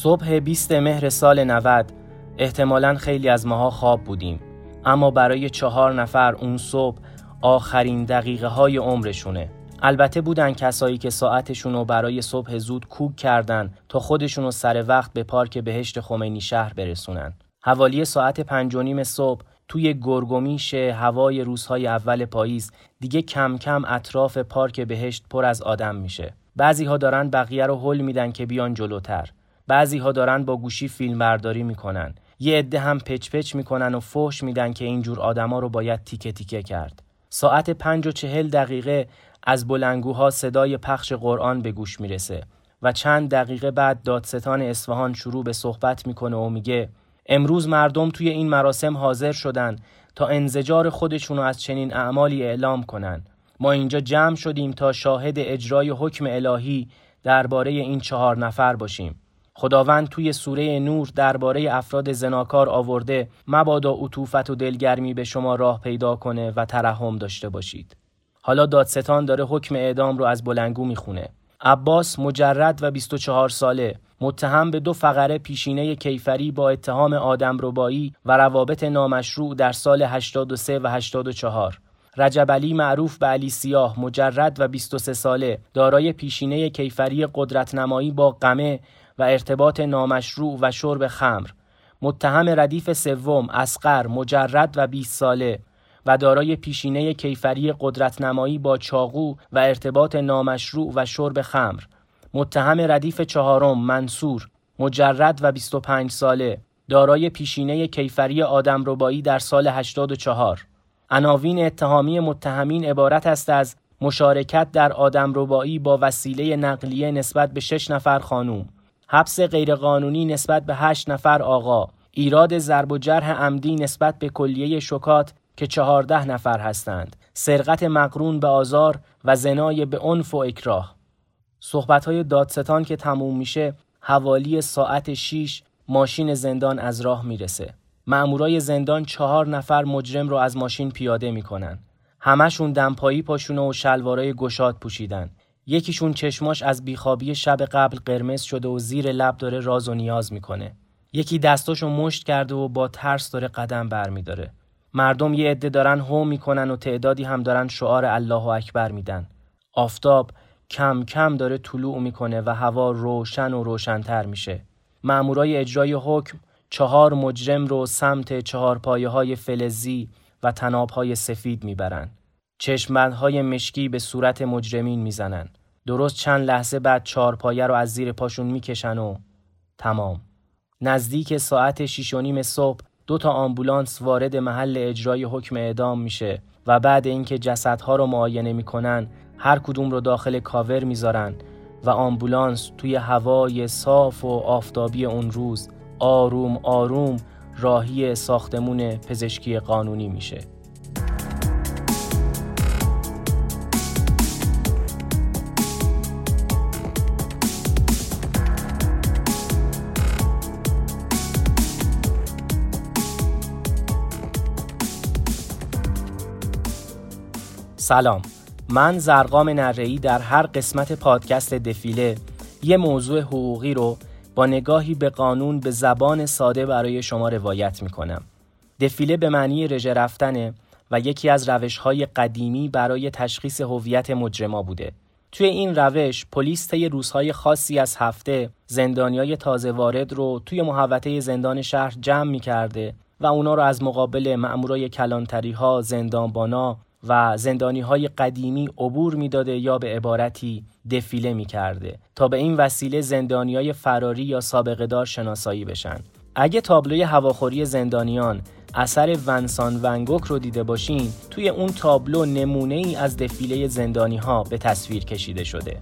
صبح 20 مهر سال 90 احتمالاً خیلی از ماها خواب بودیم، اما برای 4 نفر اون صبح آخرین دقیقه های عمرشونه. البته بودن کسایی که ساعتشونو برای صبح زود کوک کردن تا خودشونو سر وقت به پارک بهشت خمینی شهر برسونن. حوالی ساعت 5:30 صبح توی گرگومیش هوای روزهای اول پاییز دیگه کم کم اطراف پارک بهشت پر از آدم میشه. بعضی ها دارن بقیه رو هل میدن که بیان جلوتر. بعضی ها دارن با گوشی فیلم برداری میکنن. یه عده هم پچ پچ میکنن و فحش میدن که اینجور آدما رو باید تیکه تیکه کرد. ساعت 5:40 از بلندگوها صدای پخش قرآن به گوش میرسه و چند دقیقه بعد دادستان اصفهان شروع به صحبت میکنه و میگه امروز مردم توی این مراسم حاضر شدن تا انزجار خودشونو از چنین اعمالی اعلام کنن. ما اینجا جمع شدیم تا شاهد اجرای حکم الهی درباره این 4 نفر باشیم. خداوند توی سوره نور درباره افراد زناکار آورده مبادا عطوفت و دلگرمی به شما راه پیدا کنه و ترحم داشته باشید. حالا دادستان داره حکم اعدام رو از بلندگو میخونه. عباس مجرد و 24 ساله متهم به 2 فقره پیشینه کیفری با اتهام آدمربایی و روابط نامشروع در سال 83 و 84. رجب علی معروف به علی سیاه مجرد و 23 ساله دارای پیشینه کیفری قدرت‌نمایی با قمه و ارتباط نامشروع و شرب خمر. متهم ردیف سوم اصغر مجرد و 20 ساله و دارای پیشینه کیفری قدرت‌نمایی با چاقو و ارتباط نامشروع و شرب خمر. متهم ردیف 4 منصور مجرد و 25 ساله دارای پیشینه کیفری آدمربایی در سال 84. عناوین اتهامی متهمین عبارت است از مشارکت در آدمربایی با وسیله نقلیه نسبت به 6 نفر خانوم، حبس غیرقانونی نسبت به 8 نفر آقا، ایراد ضرب و جرح عمدی نسبت به کلیه شکات که 14 نفر هستند، سرقت مقرون به آزار و زنای به عنف و اکراه. صحبت‌های دادستان که تموم میشه حوالی ساعت 6 ماشین زندان از راه میرسه. مأمورای زندان 4 نفر مجرم رو از ماشین پیاده میکنن. همشون دمپایی پاشونه و شلوارای گشاد پوشیدن. یکیشون چشماش از بیخوابی شب قبل قرمز شده و زیر لب داره راز و نیاز میکنه. یکی دستاشو مشت کرده و با ترس داره قدم برمیداره. مردم یه عده دارن هو میکنن و تعدادی هم دارن شعار الله اکبر میدن. آفتاب کم کم داره طلوع میکنه و هوا روشن و روشن‌تر میشه. مأمورای اجرای حکم 4 مجرم رو سمت 4 پایه‌های فلزی و طناب‌های سفید میبرن. چشم‌بندهای مشکی به صورت مجرمین میزنن. درست چند لحظه بعد 4 پایه رو از زیر پاشون میکشن و تمام. نزدیک ساعت 6:30 صبح 2 تا آمبولانس وارد محل اجرای حکم اعدام میشه و بعد اینکه جسدها رو معاینه میکنن هر کدوم رو داخل کاور میذارن و آمبولانس توی هوای صاف و آفتابی اون روز آروم آروم راهی ساختمون پزشکی قانونی میشه. سلام، من زرقام نره‌ای در هر قسمت پادکست دفیله یه موضوع حقوقی رو با نگاهی به قانون به زبان ساده برای شما روایت میکنم. دفیله به معنی رژه رفتنه و یکی از روش‌های قدیمی برای تشخیص هویت مجرما بوده. توی این روش پلیس طی روزهای خاصی از هفته زندانیای تازه وارد رو توی محوطه زندان شهر جمع میکرده و اونا رو از مقابل مأمورای کلانتری‌ها، زندانبانا و زندانی‌های قدیمی عبور میداده یا به عبارتی دفیله میکرده تا به این وسیله زندانیای فراری یا سابقه دار شناسایی بشن. اگه تابلوی هواخوری زندانیان اثر ونسان ونگوک رو دیده باشین، توی اون تابلو نمونه‌ای از دفیله زندانی‌ها به تصویر کشیده شده.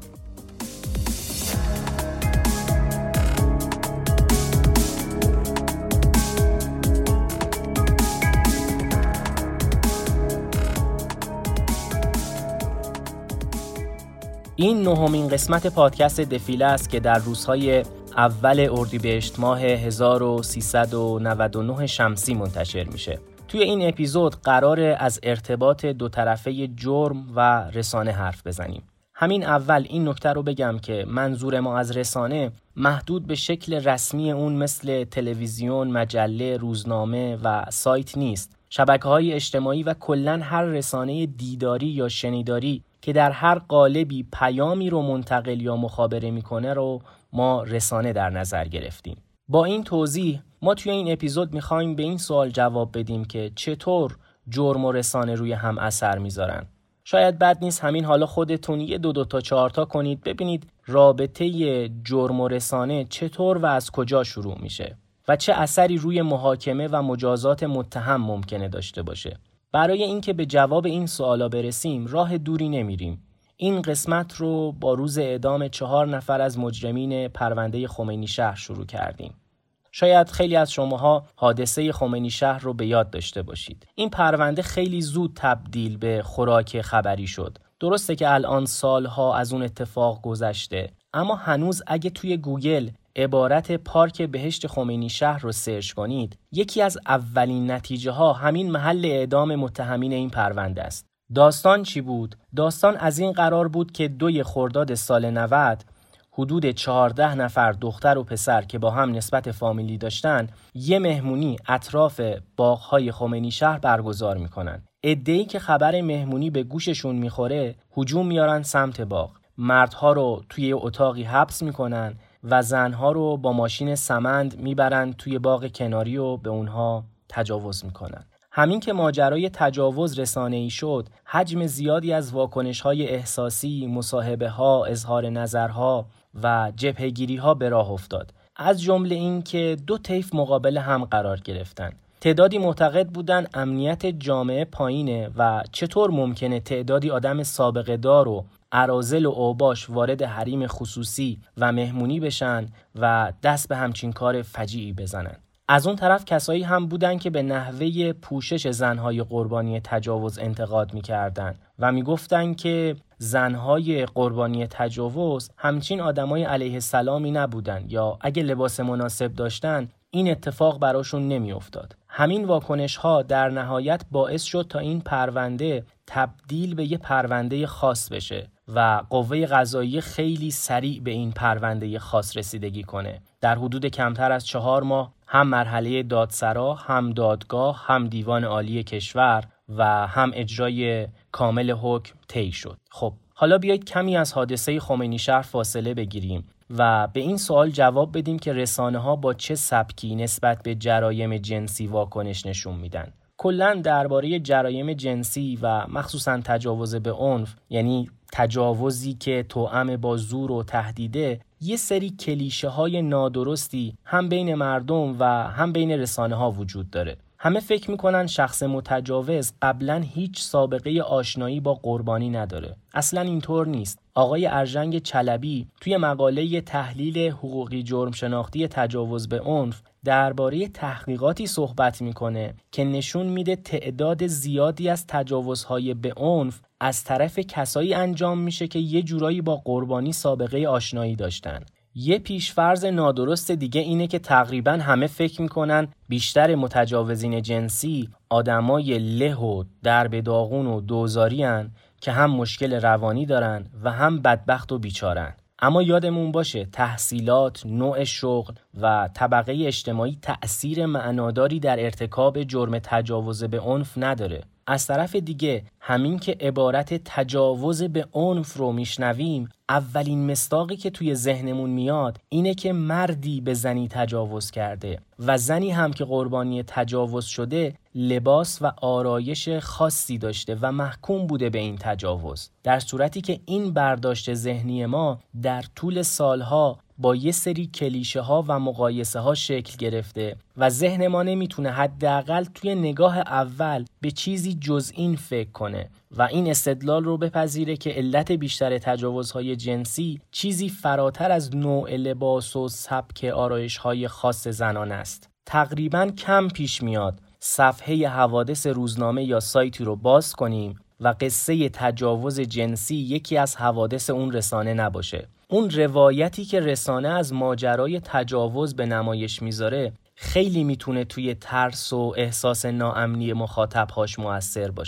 این 9مین قسمت پادکست دفیله است که در روزهای اول اردیبهشت ماه 1399 شمسی منتشر میشه. توی این اپیزود قراره از ارتباط 2 طرفه جرم و رسانه حرف بزنیم. همین اول این نکته رو بگم که منظور ما از رسانه محدود به شکل رسمی اون مثل تلویزیون، مجله، روزنامه و سایت نیست. شبکه‌های اجتماعی و کلاً هر رسانه دیداری یا شنیداری که در هر قالبی پیامی رو منتقل یا مخابره میکنه رو ما رسانه در نظر گرفتیم. با این توضیح ما توی این اپیزود میخوایم به این سوال جواب بدیم که چطور جرم و رسانه روی هم اثر میذارن. شاید بد نیست همین حالا خودتون یه دو تا 4 تا کنید ببینید رابطه جرم و رسانه چطور و از کجا شروع میشه و چه اثری روی محاکمه و مجازات متهم ممکنه داشته باشه. برای اینکه به جواب این سوالا برسیم راه دوری نمیریم. این قسمت رو با روز اعدام 4 نفر از مجرمین پرونده خمینی شهر شروع کردیم. شاید خیلی از شماها حادثه خمینی شهر رو به یاد داشته باشید. این پرونده خیلی زود تبدیل به خوراک خبری شد. درسته که الان سالها از اون اتفاق گذشته، اما هنوز اگه توی گوگل عبارت پارک بهشت خمینی شهر رو سرچ کنید، یکی از اولین نتیجه ها همین محل اعدام متهمین این پرونده است. داستان چی بود؟ داستان از این قرار بود که 2 خرداد سال 90 حدود 14 نفر دختر و پسر که با هم نسبت فامیلی داشتن یه مهمونی اطراف باغ‌های خمینی شهر برگزار میکنن. عده‌ای که خبر مهمونی به گوششون میخوره هجوم میارن سمت باغ. مردها رو توی اتاقی حبس میکنن و زنها رو با ماشین سمند میبرن توی باغ کناری و به اونها تجاوز میکنن. همین که ماجرای تجاوز رسانه‌ای شد، حجم زیادی از واکنش‌های احساسی، مصاحبه‌ها، اظهار نظرها و جبهه‌گیری‌ها به راه افتاد. از جمله این که 2 طیف مقابل هم قرار گرفتن. تعدادی معتقد بودن امنیت جامعه پایینه و چطور ممکنه تعدادی آدم سابقه دار و اراذل و اوباش وارد حریم خصوصی و مهمونی بشن و دست به همچین کار فجیعی بزنن. از اون طرف کسایی هم بودن که به نحوه پوشش زنهای قربانی تجاوز انتقاد می‌کردن و میگفتن که زنهای قربانی تجاوز همچین آدمای علیه السلامی نبودن یا اگه لباس مناسب داشتن این اتفاق براشون نمیافتاد. همین واکنش‌ها در نهایت باعث شد تا این پرونده تبدیل به یه پرونده خاص بشه و قوه قضاییه خیلی سریع به این پرونده خاص رسیدگی کنه. در حدود کمتر از 4 ماه هم مرحله دادسرا، هم دادگاه، هم دیوان عالی کشور و هم اجرای کامل حکم طی شد. خب حالا بیایید کمی از حادثه خمینی شهر فاصله بگیریم و به این سوال جواب بدیم که رسانه‌ها با چه سبکی نسبت به جرایم جنسی واکنش نشون میدن. کلاً درباره جرایم جنسی و مخصوصاً تجاوز به عنف، یعنی تجاوزی که توأم با زور و تهدیده، یه سری کلیشه‌های نادرستی هم بین مردم و هم بین رسانه‌ها وجود داره. همه فکر میکنن شخص متجاوز قبلا هیچ سابقه آشنایی با قربانی نداره. اصلا اینطور نیست. آقای ارژنگ چلبی توی مقاله تحلیل حقوقی جرم شناختی تجاوز به عنف درباره تحقیقاتی صحبت میکنه که نشون میده تعداد زیادی از تجاوزهای به عنف از طرف کسایی انجام میشه که یه جورایی با قربانی سابقه آشنایی داشتن. یه پیشفرض نادرست دیگه اینه که تقریباً همه فکر میکنن بیشتر متجاوزین جنسی آدمای له و درب داغون و دوزاری هن که هم مشکل روانی دارن و هم بدبخت و بیچارن. اما یادمون باشه تحصیلات، نوع شغل و طبقه اجتماعی تأثیر معناداری در ارتکاب جرم تجاوز به عنف نداره. از طرف دیگه همین که عبارت تجاوز به عنف رو میشنویم، اولین مصداقی که توی ذهنمون میاد اینه که مردی به زنی تجاوز کرده و زنی هم که قربانی تجاوز شده لباس و آرایش خاصی داشته و محکوم بوده به این تجاوز. در صورتی که این برداشت ذهنی ما در طول سالها با یه سری کلیشه ها و مقایسه ها شکل گرفته و ذهن ما نمیتونه حداقل توی نگاه اول به چیزی جز این فکر کنه و این استدلال رو بپذیره که علت بیشتر تجاوزهای جنسی چیزی فراتر از نوع لباس و سبک آرایش‌های خاص زنان است. تقریباً کم پیش میاد صفحه حوادث روزنامه یا سایتی رو باز کنیم و قصه تجاوز جنسی یکی از حوادث اون رسانه نباشه. اون روایتی که رسانه از ماجرای تجاوز به نمایش میذاره خیلی میتونه توی ترس و احساس ناامنی مخاطبهاش مؤثر باشه.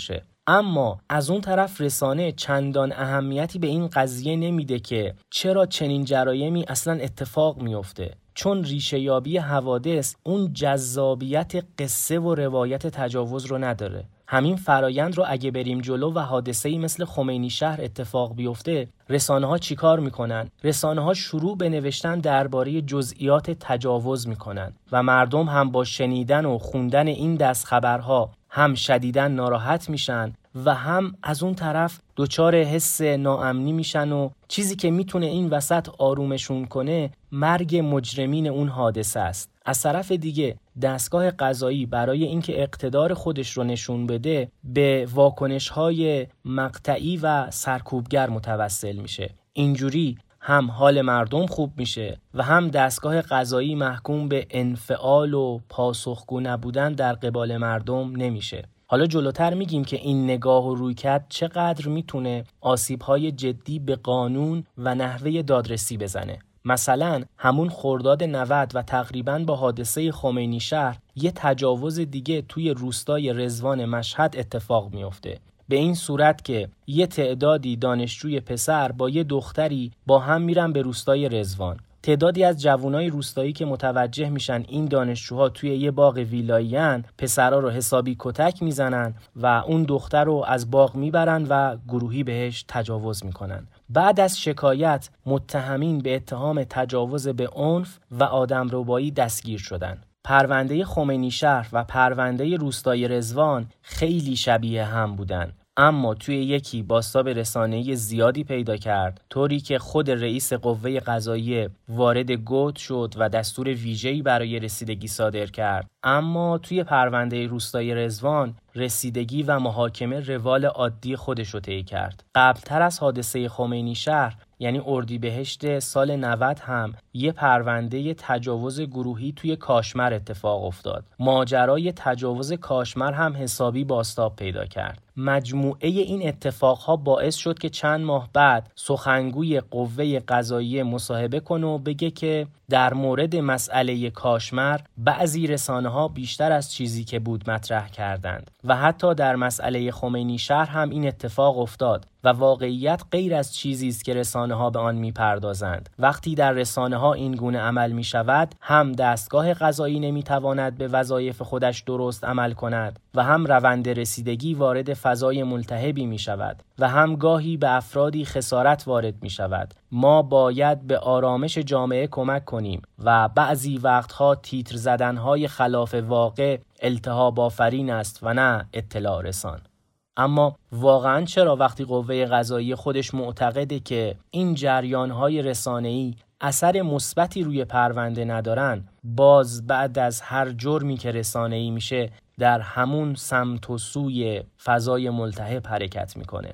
اما از اون طرف رسانه چندان اهمیتی به این قضیه نمیده که چرا چنین جرایمی اصلا اتفاق میفته، چون ریشه یابی حوادث اون جذابیت قصه و روایت تجاوز رو نداره. همین فرایند رو اگه بریم جلو و حادثه‌ای مثل خمینی شهر اتفاق بیفته، رسانه‌ها چیکار میکنن؟ رسانه‌ها شروع به نوشتن درباره جزئیات تجاوز میکنن و مردم هم با شنیدن و خوندن این دست خبرها هم شدیداً ناراحت میشن و هم از اون طرف دچار حس ناامنی میشن و چیزی که میتونه این وسط آرومشون کنه مرگ مجرمین اون حادثه است. از طرف دیگه دستگاه قضایی برای اینکه اقتدار خودش رو نشون بده به واکنش‌های مقطعی و سرکوبگر متوسل میشه. اینجوری هم حال مردم خوب میشه و هم دستگاه قضایی محکوم به انفعال و پاسخگو نبودن در قبال مردم نمیشه. حالا جلوتر میگیم که این نگاه و رویکرد چقدر میتونه آسیب‌های جدی به قانون و نحوه دادرسی بزنه. مثلا همون خرداد 90 و تقریباً با حادثه خمینی شهر یه تجاوز دیگه توی روستای رضوان مشهد اتفاق میفته. به این صورت که یه تعدادی دانشجوی پسر با یه دختری با هم میرن به روستای رضوان. تعدادی از جوانای روستایی که متوجه میشن این دانشجوها توی یه باغ ویلایی‌ان، پسرا رو حسابی کتک میزنن و اون دختر رو از باغ میبرن و گروهی بهش تجاوز میکنن. بعد از شکایت متهمین به اتهام تجاوز به عنف و آدمربایی دستگیر شدن. پرونده خمینی شهر و پرونده روستای رضوان خیلی شبیه هم بودن، اما توی یکی بازتاب رسانه‌ای زیادی پیدا کرد، طوری که خود رئیس قوه قضاییه وارد گوت شد و دستور ویژه‌ای برای رسیدگی صادر کرد. اما توی پرونده روستای رضوان رسیدگی و محاکمه روال عادی خودش رو طی کرد. قبلتر از حادثه خمینی شهر یعنی اردیبهشت سال 90 هم یه پرونده تجاوز گروهی توی کاشمر اتفاق افتاد. ماجرای تجاوز کاشمر هم حسابی بازتاب پیدا کرد. مجموعه این اتفاقها باعث شد که چند ماه بعد سخنگوی قوه قضاییه مصاحبه کنه و بگه که در مورد مسئله کاشمر بعضی رسانه‌ها بیشتر از چیزی که بود مطرح کردند و حتی در مسئله خمینی شهر هم این اتفاق افتاد و واقعیت غیر از چیزی است که رسانه‌ها به آن می‌پردازند. وقتی در رسانه‌ها این گونه عمل می‌شود، هم دستگاه قضایی نمی‌تواند به وظایف خودش درست عمل کند و هم روند رسیدگی وارد فضای ملتهبی می‌شود و هم گاهی به افرادی خسارت وارد می‌شود. ما باید به آرامش جامعه کمک کنیم و بعضی وقتها تیتر زدن‌های خلاف واقع التهاب آفرین است و نه اطلاع رسان. اما واقعاً چرا وقتی قوه قضاییه خودش معتقده که این جریان‌های رسانه‌ای اثر مثبتی روی پرونده ندارن، باز بعد از هر جرمی که رسانه‌ای میشه در همون سمت و سوی فضای ملتهب حرکت میکنه؟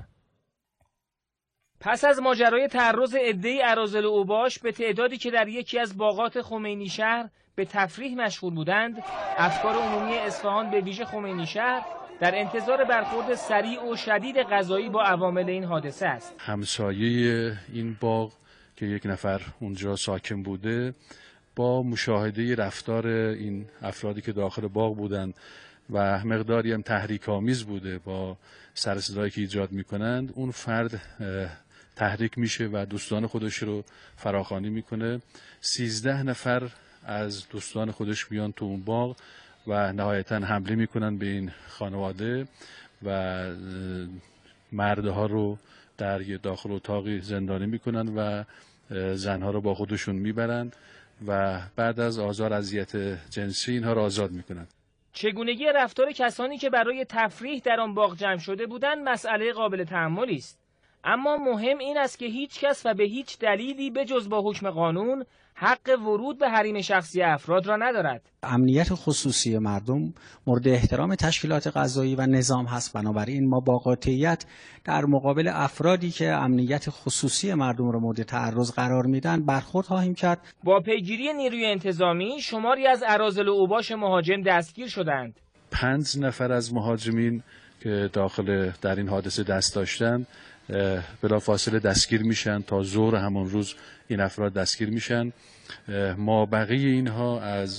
پس از ماجرای تعرض عده‌ای اراذل اوباش به تعدادی که در یکی از باغات خمینی شهر به تفریح مشغول بودند، افکار عمومی اصفهان به ویژه خمینی شهر در انتظار برخورد سریع و شدید قضایی با عوامل این حادثه است. همسایه این باغ که یک نفر اونجا ساکن بوده، با مشاهده رفتار این افرادی که داخل باغ بودند و مقداری هم تحریک آمیز بوده با سر صدایی که ایجاد میکنند، اون فرد تحریک میشه و دوستان خودش رو فراخوانی میکنه. 13 نفر از دوستان خودش میان تو اون باغ و نهایتا حمله میکنن به این خانواده و مردها رو در یه داخل اتاقی زندانی میکنن و زنها رو با خودشون میبرن و بعد از آزار اذیت جنسی اینها رو آزاد میکنن. چگونگی رفتار کسانی که برای تفریح در آن باغ جمع شده بودند مسئله قابل تأملی است، اما مهم این است که هیچ کس و به هیچ دلیلی به جز با حکم قانون حق ورود به حریم شخصی افراد را ندارد. امنیت خصوصی مردم مورد احترام تشکیلات قضایی و نظام هست، بنابراین ما با قاطعیت در مقابل افرادی که امنیت خصوصی مردم را مورد تعرض قرار میدن برخورد خواهیم کرد. با پیگیری نیروی انتظامی شماری از اراذل اوباش مهاجم دستگیر شدند. 5 نفر از مهاجمین که داخل در این حادثه دست داشتند بلافاصله دستگیر میشن. تا ظهر همون روز این افراد دستگیر میشن. ما بقیه اینها از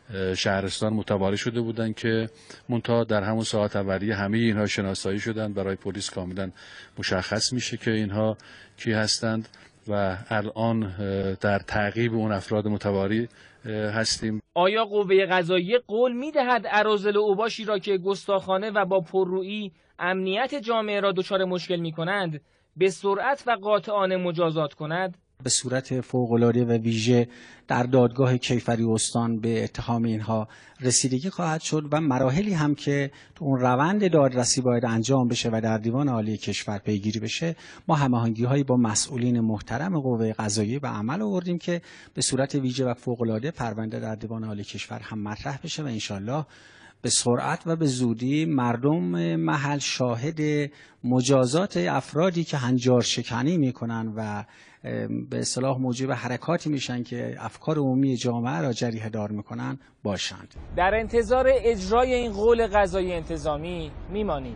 شهرستان متواری شده بودند که منتها در همون ساعت اولیه همه اینها شناسایی شدند. برای پلیس کاملا مشخص میشه که اینها کی هستند و الان در تعقیب اون افراد متواری هستیم. آیا قوه قضاییه قول میدهد اراذل اوباشی را که گستاخانه و با پررویی امنیت جامعه را دچار مشکل میکنند به سرعت و قاطعانه مجازات کند؟ به صورت فوق‌العاده و ویژه در دادگاه کیفری استان به اتهام اینها رسیدگی خواهد شد و مراحلی هم که تو اون روند دادرسی باید انجام بشه و در دیوان عالی کشور پیگیری بشه، ما هماهنگی‌هایی با مسئولین محترم قوه قضاییه به عمل آوردیم که به صورت ویژه و فوق‌العاده پرونده در دیوان عالی کشور هم مطرح بشه و انشالله به سرعت و به زودی مردم محل شاهد مجازات افرادی که هنجار شکنی میکنن و به اصطلاح موجب حرکاتی میشن که افکار عمومی جامعه را جریحه دار میکنن باشند. در انتظار اجرای این قول قضایی انتظامی میمانیم.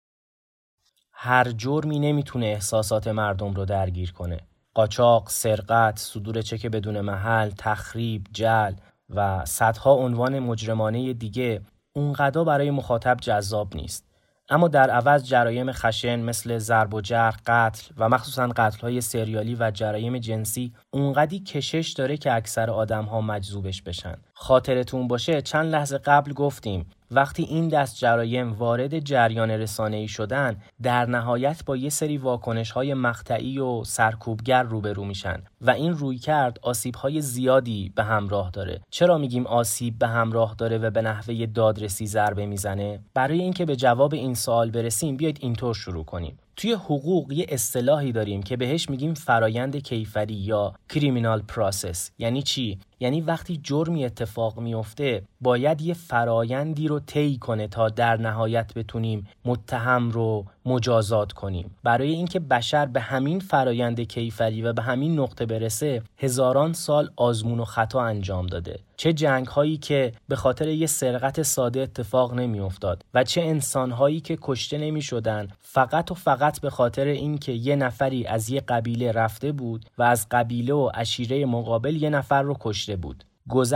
هر جرمی نمیتونه احساسات مردم رو درگیر کنه. قاچاق، سرقت، صدور چک بدون محل، تخریب، جعل و صدها عنوان مجرمانه دیگه اونقدر برای مخاطب جذاب نیست. اما در عوض جرایم خشن مثل ضرب و جرح، قتل و مخصوصاً قتل‌های سریالی و جرایم جنسی اونقدی کشش داره که اکثر آدم‌ها مجذوبش بشن. خاطرتون باشه چند لحظه قبل گفتیم وقتی این دست جرایم وارد جریان رسانه‌ای شدن در نهایت با یه سری واکنش‌های مقطعی و سرکوبگر روبرو میشن و این رویکرد آسیب‌های زیادی به همراه داره. چرا میگیم آسیب به همراه داره و به نحوه دادرسی ضربه میزنه؟ برای اینکه به جواب این سوال برسیم بیایید اینطور شروع کنیم. توی حقوق یه اصطلاحی داریم که بهش میگیم فرایند کیفری یا کریمینال پروسس. یعنی چی؟ یعنی وقتی جرمی اتفاق میفته باید یه فرایندی رو طی کنه تا در نهایت بتونیم متهم رو مجازات کنیم. برای اینکه بشر به همین فرایند کیفری و به همین نقطه برسه هزاران سال آزمون و خطا انجام داده. چه جنگ هایی که به خاطر یه سرقت ساده اتفاق نمی افتاد و چه انسان هایی که کشته نمی شدن فقط و فقط به خاطر اینکه یه نفری از یه قبیله رفته بود و از قبیله و عشیره مقابل یه نفر رو کشته بود.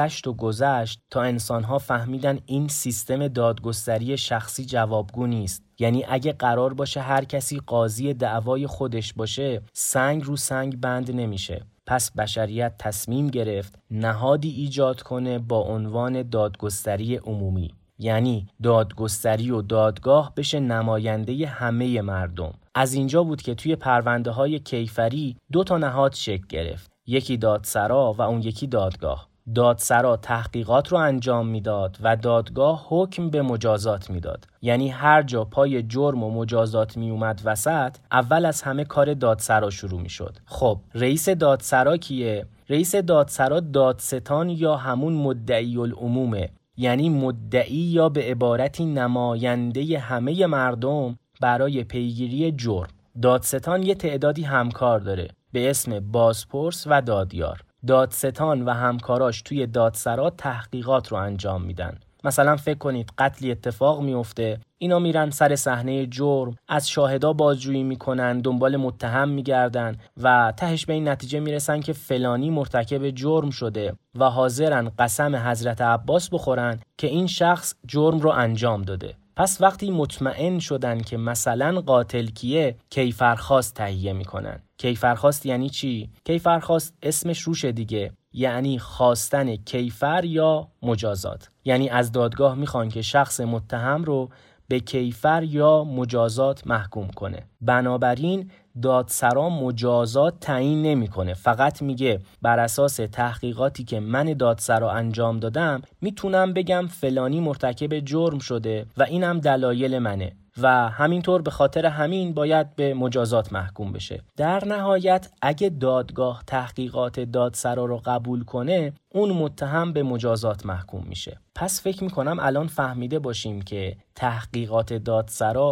گذشت تا انسان‌ها فهمیدن این سیستم دادگستری شخصی جوابگو نیست. یعنی اگه قرار باشه هر کسی قاضی دعوای خودش باشه سنگ رو سنگ بند نمیشه. پس بشریت تصمیم گرفت نهادی ایجاد کنه با عنوان دادگستری عمومی. یعنی دادگستری و دادگاه بشه نماینده همه مردم. از اینجا بود که توی پرونده‌های کیفری 2 نهاد شکل گرفت. یکی دادسرا و اون یکی دادگاه. دادسرا تحقیقات رو انجام میداد و دادگاه حکم به مجازات میداد. یعنی هر جا پای جرم و مجازات می اومد وسط اول از همه کار دادسرا شروع می شد. خب رئیس دادسرا کیه؟ رئیس دادسرا دادستان یا همون مدعی العمومه. یعنی مدعی یا به عبارتی نماینده همه مردم برای پیگیری جرم. دادستان یه تعدادی همکار داره به اسم بازپرس و دادیار. دادستان و همکاراش توی دادسرا تحقیقات رو انجام میدن. مثلا فکر کنید قتلی اتفاق میفته، اینا میرن سر صحنه جرم، از شاهدا بازجویی میکنن، دنبال متهم میگردن و تهش به این نتیجه میرسن که فلانی مرتکب جرم شده و حاضرن قسم حضرت عباس بخورن که این شخص جرم رو انجام داده. پس وقتی مطمئن شدن که مثلا قاتل کیه، کیفرخواست تهیه میکنن. کیفرخواست یعنی چی؟ کیفرخواست اسمش روشه دیگه، یعنی خواستن کیفر یا مجازات. یعنی از دادگاه میخوان که شخص متهم رو به کیفر یا مجازات محکوم کنه. بنابراین دادسرا مجازات تعیین نمیکنه، فقط میگه بر اساس تحقیقاتی که من دادسرا انجام دادم میتونم بگم فلانی مرتکب جرم شده و اینم دلایل منه و همینطور به خاطر همین باید به مجازات محکوم بشه. در نهایت اگه دادگاه تحقیقات دادسرا رو قبول کنه اون متهم به مجازات محکوم میشه. پس فکر میکنم الان فهمیده باشیم که تحقیقات دادسرا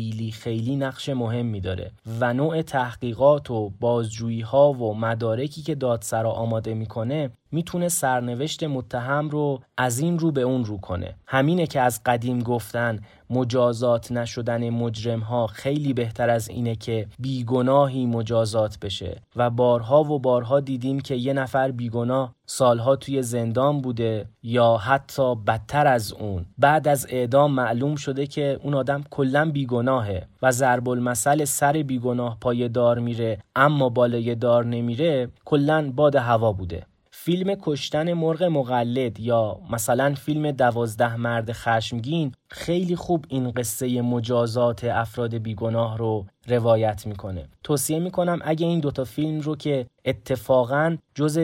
خیلی نقش مهمی داره و نوع تحقیقات و بازجویی ها و مدارکی که دادسرا آماده میکنه میتونه سرنوشت متهم رو از این رو به اون رو کنه. همینه که از قدیم گفتن مجازات نشدن مجرم‌ها خیلی بهتر از اینه که بیگناهی مجازات بشه و بارها و بارها دیدیم که یه نفر بیگناه سالها توی زندان بوده یا حتی بدتر از اون بعد از اعدام معلوم شده که اون آدم کلاً بیگناهه و ضرب المثل سر بیگناه پای دار میره اما بالای دار نمیره کلاً باد هوا بوده. فیلم کشتن مرغ مقلد یا مثلا فیلم 12 مرد خشمگین خیلی خوب این قصه مجازات افراد بیگناه رو روایت میکنه. توصیه میکنم اگه این دوتا فیلم رو که اتفاقاً جز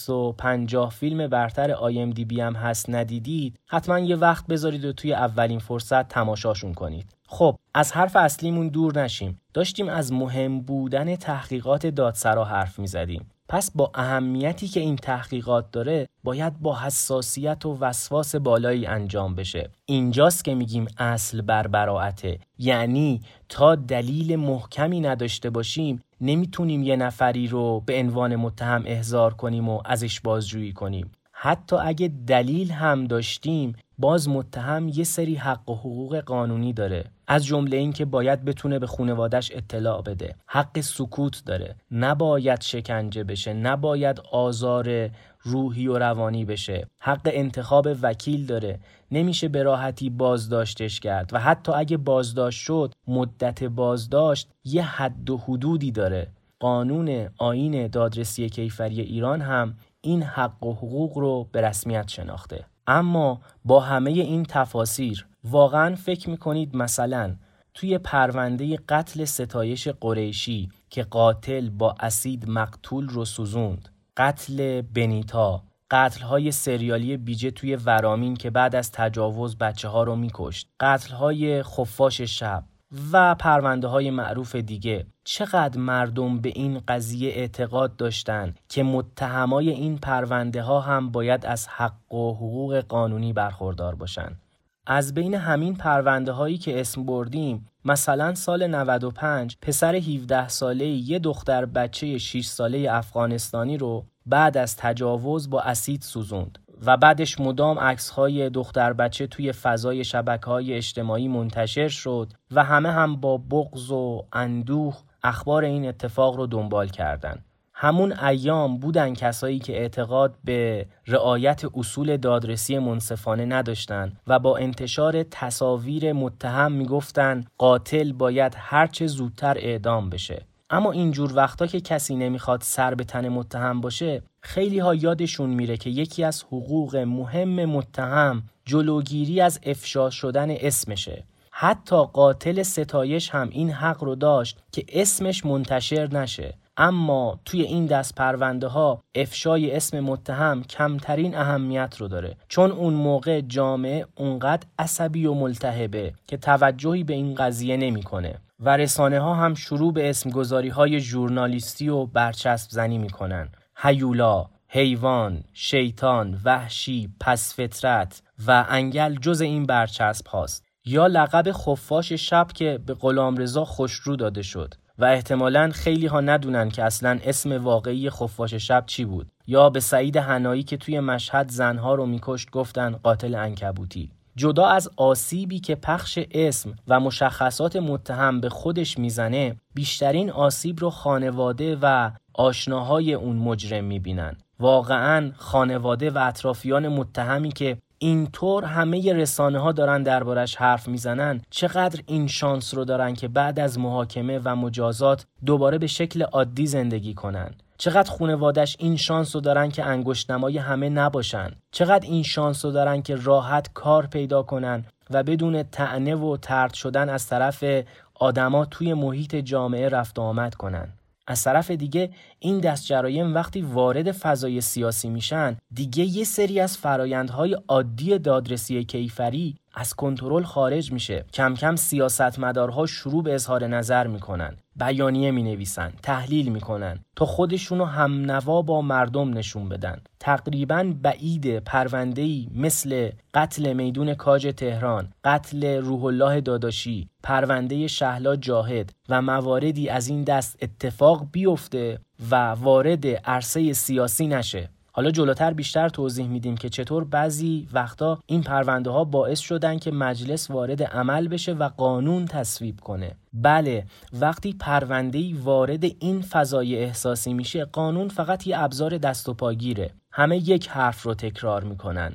250 فیلم برتر IMDb هم هست ندیدید، حتما یه وقت بذارید و توی اولین فرصت تماشاشون کنید. خب از حرف اصلیمون دور نشیم. داشتیم از مهم بودن تحقیقات دادسرا حرف میزدیم. پس با اهمیتی که این تحقیقات داره باید با حساسیت و وسواس بالایی انجام بشه. اینجاست که میگیم اصل بر براءته، یعنی تا دلیل محکمی نداشته باشیم نمیتونیم یه نفری رو به عنوان متهم احضار کنیم و ازش بازجویی کنیم. حتی اگه دلیل هم داشتیم باز متهم یه سری حق و حقوق قانونی داره، از جمله این که باید بتونه به خانواده‌اش اطلاع بده، حق سکوت داره، نباید شکنجه بشه، نباید آزار روحی و روانی بشه، حق انتخاب وکیل داره، نمیشه به راحتی بازداشتش کرد و حتی اگه بازداشت شد مدت بازداشت یه حد و حدودی داره. قانون آیین دادرسی کیفری ایران هم این حق و حقوق رو به رسمیت شناخته. اما با همه این تفاسیر واقعا فکر میکنید مثلا توی پرونده قتل ستایش قریشی که قاتل با اسید مقتول رو سوزوند، قتل بنیتا، قتل‌های سریالی بیجه توی ورامین که بعد از تجاوز بچه‌ها رو میکشت، قتل‌های خفاش شب و پرونده‌های معروف دیگه، چقدر مردم به این قضیه اعتقاد داشتن که متهمای این پرونده‌ها هم باید از حق و حقوق قانونی برخوردار باشن. از بین همین پرونده‌هایی که اسم بردیم، مثلا سال 95 پسر 17 ساله‌ای یه دختر بچه 6 ساله افغانستانی رو بعد از تجاوز با اسید سوزوند و بعدش مدام عکس‌های دختر بچه توی فضای شبکه‌های اجتماعی منتشر شد و همه هم با بغض و اندوه اخبار این اتفاق رو دنبال کردن. همون ایام بودن کسایی که اعتقاد به رعایت اصول دادرسی منصفانه نداشتن و با انتشار تصاویر متهم میگفتن قاتل باید هرچه زودتر اعدام بشه. اما اینجور وقتا که کسی نمیخواد سر به تن متهم باشه، خیلی ها یادشون میره که یکی از حقوق مهم متهم جلوگیری از افشا شدن اسمشه. حتی قاتل ستایش هم این حق رو داشت که اسمش منتشر نشه، اما توی این دست پرونده ها افشای اسم متهم کمترین اهمیت رو داره، چون اون موقع جامعه اونقدر عصبی و ملتهبه که توجهی به این قضیه نمیکنه و رسانه ها هم شروع به اسمگذاری های ژورنالیستی و برچسب زنی میکنن. هیولا، حیوان، شیطان، وحشی، پس فطرت و انگل جز این برچسب هاست. یا لقب خفاش شب که به غلامرضا خوشرو داده شد و احتمالاً خیلی ها ندونن که اصلاً اسم واقعی خفاش شب چی بود. یا به سعید حنایی که توی مشهد زنها رو میکشت گفتن قاتل عنکبوتی. جدا از آسیبی که پخش اسم و مشخصات متهم به خودش میزنه، بیشترین آسیب رو خانواده و آشناهای اون مجرم میبینن. واقعاً خانواده و اطرافیان متهمی که اینطور همه رسانه ها دارن دربارش حرف میزنن، چقدر این شانس رو دارن که بعد از محاکمه و مجازات دوباره به شکل عادی زندگی کنن. چقدر خانواده‌اش این شانس رو دارن که انگشت نمای همه نباشن. چقدر این شانس رو دارن که راحت کار پیدا کنن و بدون طعنه و طرد شدن از طرف آدما توی محیط جامعه رفت و آمد کنن. از طرف دیگه این دست جرایم وقتی وارد فضای سیاسی میشن، دیگه یه سری از فرایندهای عادی دادرسی کیفری از کنترل خارج میشه. کم کم سیاستمدارها شروع به اظهار نظر میکنن، بیانیه مینویسن، تحلیل میکنن تا خودشونو هم نوا با مردم نشون بدن. تقریباً بعید پرونده‌ای مثل قتل میدون کاج تهران، قتل روح الله داداشی، پرونده شهلا جاهد و مواردی از این دست اتفاق بیفته و وارد عرصه سیاسی نشه. حالا جلوتر بیشتر توضیح میدیم که چطور بعضی وقتا این پرونده ها باعث شدن که مجلس وارد عمل بشه و قانون تصویب کنه. بله، وقتی پرونده‌ای وارد این فضای احساسی میشه، قانون فقط یه ابزار دست و پاگیره. همه یک حرف رو تکرار میکنن: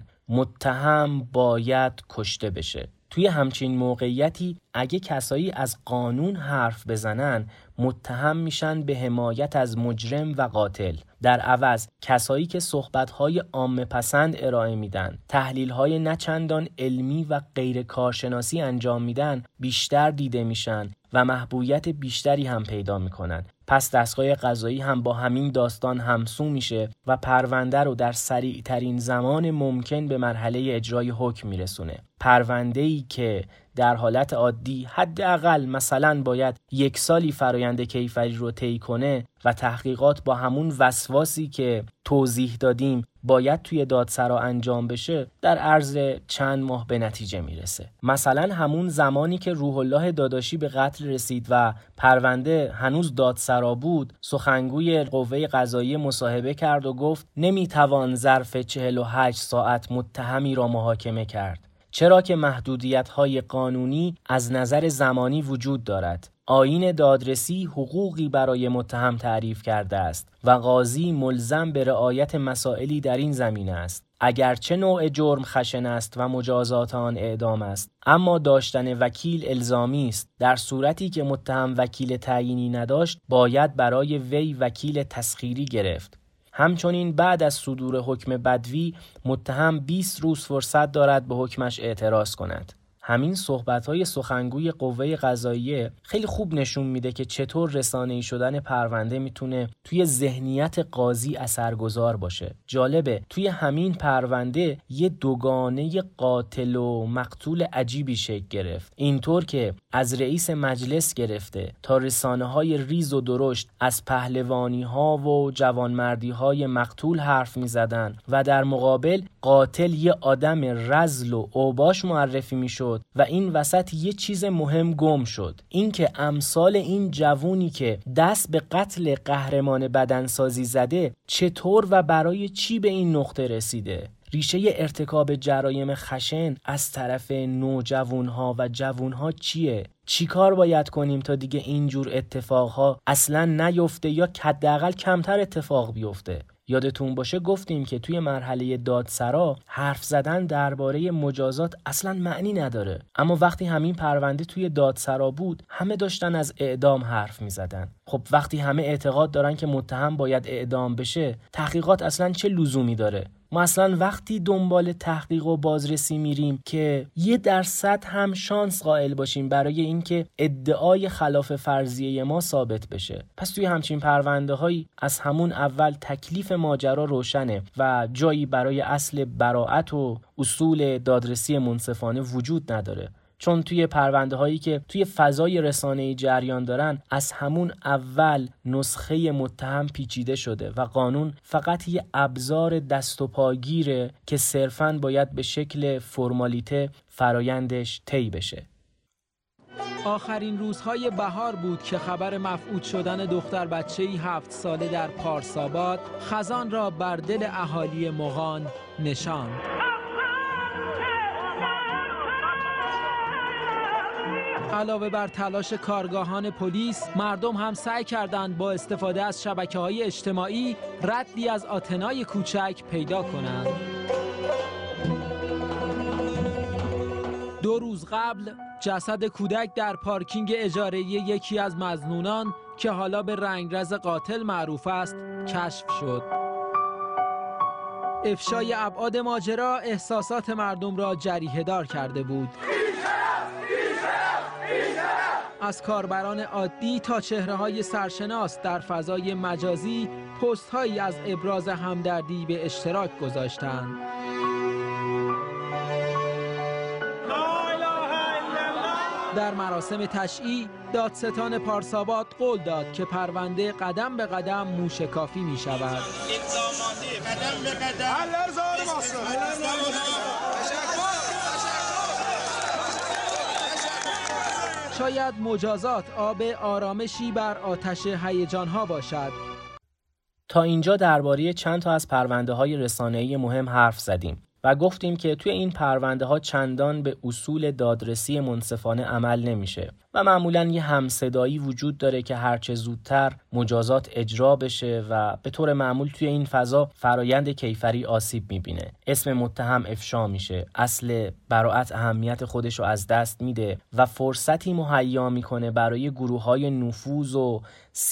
متهم باید کشته بشه. توی همچین موقعیتی اگه کسایی از قانون حرف بزنن، متهم میشن به حمایت از مجرم و قاتل. در عوض کسایی که صحبت‌های عامه پسند ارائه میدن، تحلیل‌های نچندان علمی و غیر کارشناسی انجام میدن، بیشتر دیده میشن و محبوبیت بیشتری هم پیدا میکنن. پس دستگاه قضایی هم با همین داستان همسو میشه و پرونده رو در سریع ترین زمان ممکن به مرحله اجرای حکم میرسونه. پرونده‌ای که در حالت عادی حداقل مثلا باید 1 سالی فرایند کیفری رو طی کنه و تحقیقات با همون وسواسی که توضیح دادیم باید توی دادسرا انجام بشه، در عرض چند ماه به نتیجه میرسه. مثلا همون زمانی که روح الله داداشی به قتل رسید و پرونده هنوز دادسرا بود، سخنگوی قوه قضاییه مصاحبه کرد و گفت نمیتوان ظرف 48 ساعت متهمی را محاکمه کرد، چرا که محدودیت‌های قانونی از نظر زمانی وجود دارد. آیین دادرسی حقوقی برای متهم تعریف کرده است و قاضی ملزم به رعایت مسائلی در این زمینه است. اگرچه نوع جرم خشن است و مجازات آن اعدام است، اما داشتن وکیل الزامی است. در صورتی که متهم وکیل تعیینی نداشت، باید برای وی وکیل تسخیری گرفت. همچنین بعد از صدور حکم بدوی، متهم 20 روز فرصت دارد به حکمش اعتراض کند. همین صحبت‌های سخنگوی قوه قضاییه خیلی خوب نشون میده که چطور رسانه‌ای شدن پرونده میتونه توی ذهنیت قاضی اثرگذار باشه. جالبه توی همین پرونده یه دوگانه قاتل و مقتول عجیبی شکل گرفت، اینطور که از رئیس مجلس گرفته تا رسانه‌های ریز و درشت از پهلوانی‌ها و جوانمردی‌های مقتول حرف می‌زدن و در مقابل قاتل یه آدم رذل و اوباش معرفی میشد و این وسط یه چیز مهم گم شد، این که امثال این جوونی که دست به قتل قهرمان بدنسازی زده چطور و برای چی به این نقطه رسیده. ریشه ارتکاب جرایم خشن از طرف نوجوانها و جوانها چیه؟ چی کار باید کنیم تا دیگه اینجور اتفاقها اصلا نیفته یا حداقل کمتر اتفاق بیفته؟ یادتون باشه گفتیم که توی مرحله دادسرا حرف زدن درباره مجازات اصلا معنی نداره، اما وقتی همین پرونده توی دادسرا بود، همه داشتن از اعدام حرف می زدن. خب وقتی همه اعتقاد دارن که متهم باید اعدام بشه، تحقیقات اصلا چه لزومی داره؟ ما اصلا وقتی دنبال تحقیق و بازرسی میریم که 1% هم شانس قائل باشیم برای اینکه ادعای خلاف فرضیه ما ثابت بشه. پس توی همچین پرونده هایی از همون اول تکلیف ماجرا روشنه و جایی برای اصل براءت و اصول دادرسی منصفانه وجود نداره، چون توی پرونده هایی که توی فضای رسانه‌ای جریان دارن از همون اول نسخه متهم پیچیده شده و قانون فقط یه ابزار دست و پاگیره که صرفاً باید به شکل فرمالیته فرایندش طی بشه. آخرین روزهای بهار بود که خبر مفقود شدن دختر بچه‌ای 7 ساله در پارساباد خزان را بر دل اهالی مغان نشاند. علاوه بر تلاش کارگاهان پلیس، مردم هم سعی کردند با استفاده از شبکه‌های اجتماعی ردی از آتنای کوچک پیدا کنند. 2 روز قبل جسد کودک در پارکینگ اجاره‌ای یکی از مظنونان که حالا به رنگرز قاتل معروف است کشف شد. افشای ابعاد ماجرا احساسات مردم را جریحه‌دار کرده بود. از کاربران عادی تا چهره‌های سرشناس در فضای مجازی پست‌هایی از ابراز همدردی به اشتراک گذاشتند. در مراسم تشییع دادستان پارساباد قول داد که پرونده قدم به قدم موشکافی می شود. شاید مجازات آب آرامشی بر آتش هیجان‌ها باشد. تا اینجا درباره چند تا از پرونده‌های رسانه‌ای مهم حرف زدیم و گفتیم که توی این پرونده‌ها چندان به اصول دادرسی منصفانه عمل نمیشه و معمولاً یه همصدایی وجود داره که هرچه زودتر مجازات اجرا بشه و به طور معمول توی این فضا فرایند کیفری آسیب میبینه. اسم متهم افشا میشه، اصل براءت اهمیت خودش رو از دست میده و فرصتی مهیا میکنه برای گروه‌های نفوذ و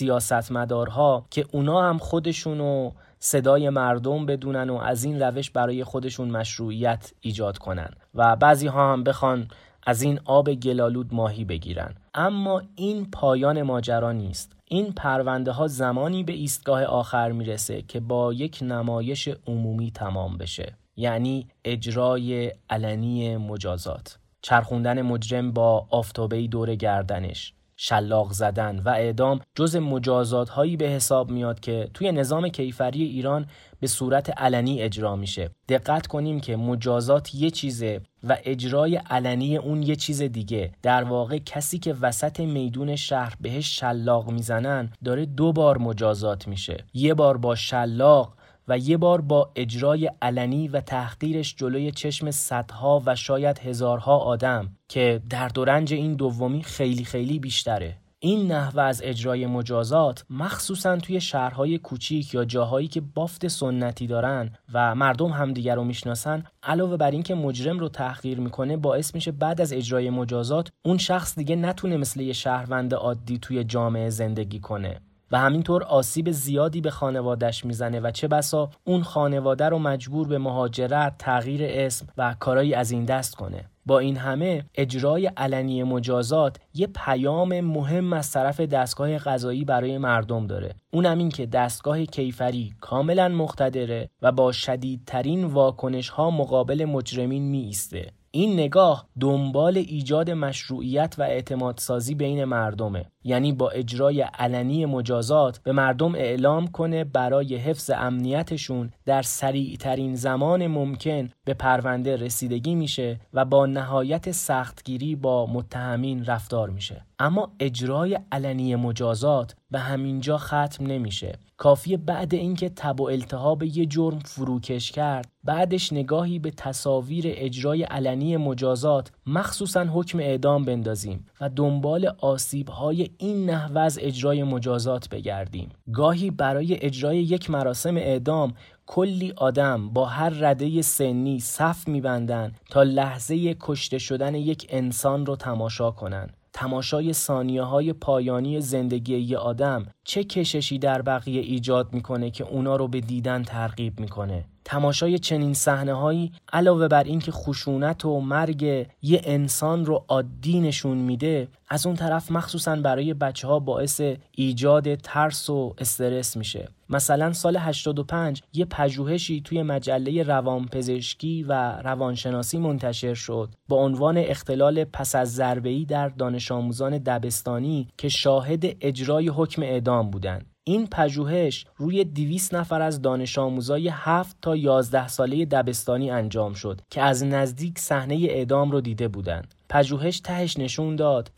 سیاستمدارها که اونا هم خودشونو صدای مردم بدونن و از این روش برای خودشون مشروعیت ایجاد کنن و بعضی ها هم بخوان از این آب گلالود ماهی بگیرن. اما این پایان ماجرا نیست. این پرونده ها زمانی به ایستگاه آخر میرسه که با یک نمایش عمومی تمام بشه، یعنی اجرای علنی مجازات، چرخوندن مجرم با آفتابه‌ای دور گردنش، شلاق زدن و اعدام جز مجازات هایی به حساب میاد که توی نظام کیفری ایران به صورت علنی اجرا میشه. دقت کنیم که مجازات یه چیزه و اجرای علنی اون یه چیز دیگه. در واقع کسی که وسط میدون شهر بهش شلاق میزنن داره 2 بار مجازات میشه، یه بار با شلاق و یه بار با اجرای علنی و تحقیرش جلوی چشم صدها و شاید هزارها آدم که درد و رنج این دومی خیلی خیلی بیشتره. این نحوه از اجرای مجازات مخصوصاً توی شهرهای کوچیک یا جاهایی که بافت سنتی دارن و مردم همدیگر رو میشناسن، علاوه بر این که مجرم رو تحقیر میکنه، باعث میشه بعد از اجرای مجازات اون شخص دیگه نتونه مثل یه شهروند عادی توی جامعه زندگی کنه و همینطور آسیب زیادی به خانواده‌اش میزنه و چه بسا اون خانواده رو مجبور به مهاجرت، تغییر اسم و کارایی از این دست کنه. با این همه اجرای علنی مجازات یه پیام مهم از طرف دستگاه قضایی برای مردم داره. اونم این که دستگاه کیفری کاملا مقتدره و با شدیدترین واکنش‌ها مقابل مجرمین می‌ایسته. این نگاه دنبال ایجاد مشروعیت و اعتمادسازی بین مردمه، یعنی با اجرای علنی مجازات به مردم اعلام کنه برای حفظ امنیتشون در سریعترین زمان ممکن به پرونده رسیدگی میشه و با نهایت سختگیری با متهمین رفتار میشه. اما اجرای علنی مجازات به همینجا ختم نمیشه. کافیه بعد اینکه تب و التهاب یه جرم فروکش کرد، بعدش نگاهی به تصاویر اجرای علنی مجازات، مخصوصاً حکم اعدام بندازیم و دنبال آسیب‌های این نحوه از اجرای مجازات بگردیم. گاهی برای اجرای یک مراسم اعدام کلی آدم با هر رده سنی صف می‌بندن تا لحظه کشته شدن یک انسان رو تماشا کنن. تماشای ثانیه‌های پایانی زندگی یه آدم چه کششی در بقیه ایجاد میکنه که اونا رو به دیدن ترغیب میکنه. تماشای چنین صحنه‌هایی علاوه بر این که خشونت و مرگ یه انسان رو عادی نشون میده، از اون طرف مخصوصاً برای بچه‌ها باعث ایجاد ترس و استرس میشه. مثلا سال 85 یه پژوهشی توی مجله روانپزشکی و روانشناسی منتشر شد با عنوان اختلال پس از ضربه‌ای در دانش آموزان دبستانی که شاهد اجرای حکم اعدام بودند. این پژوهش روی 200 نفر از دانش آموزای 7 تا 11 ساله دبستانی انجام شد که از نزدیک صحنه اعدام رو دیده بودند. پژوهش تهش نشون داد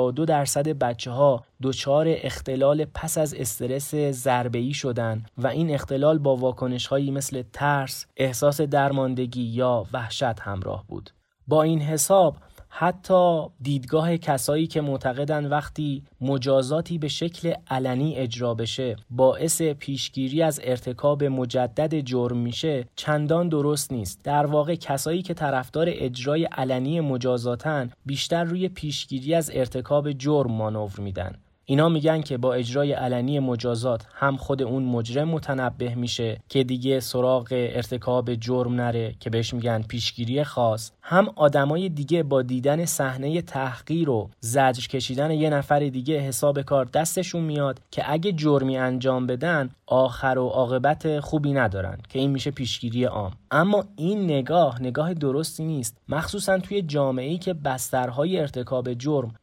52% بچه‌ها دچار اختلال پس از استرس ضربه‌ای شدن و این اختلال با واکنش‌هایی مثل ترس، احساس درماندگی یا وحشت همراه بود. با این حساب حتی دیدگاه کسایی که معتقدن وقتی مجازاتی به شکل علنی اجرا بشه باعث پیشگیری از ارتکاب مجدد جرم میشه چندان درست نیست. در واقع کسایی که طرفدار اجرای علنی مجازاتن بیشتر روی پیشگیری از ارتکاب جرم مانور میدن. اینا میگن که با اجرای علنی مجازات هم خود اون مجرم متنبه میشه که دیگه سراغ ارتکاب جرم نره که بهش میگن پیشگیری خاص، هم آدمای دیگه با دیدن صحنه تحقیر و زجر کشیدن یه نفر دیگه حساب کار دستشون میاد که اگه جرمی انجام بدن آخر و عاقبت خوبی ندارن که این میشه پیشگیری عام. اما این نگاه درستی نیست، مخصوصا توی جامعه‌ای که بسترهای ارتکاب جرم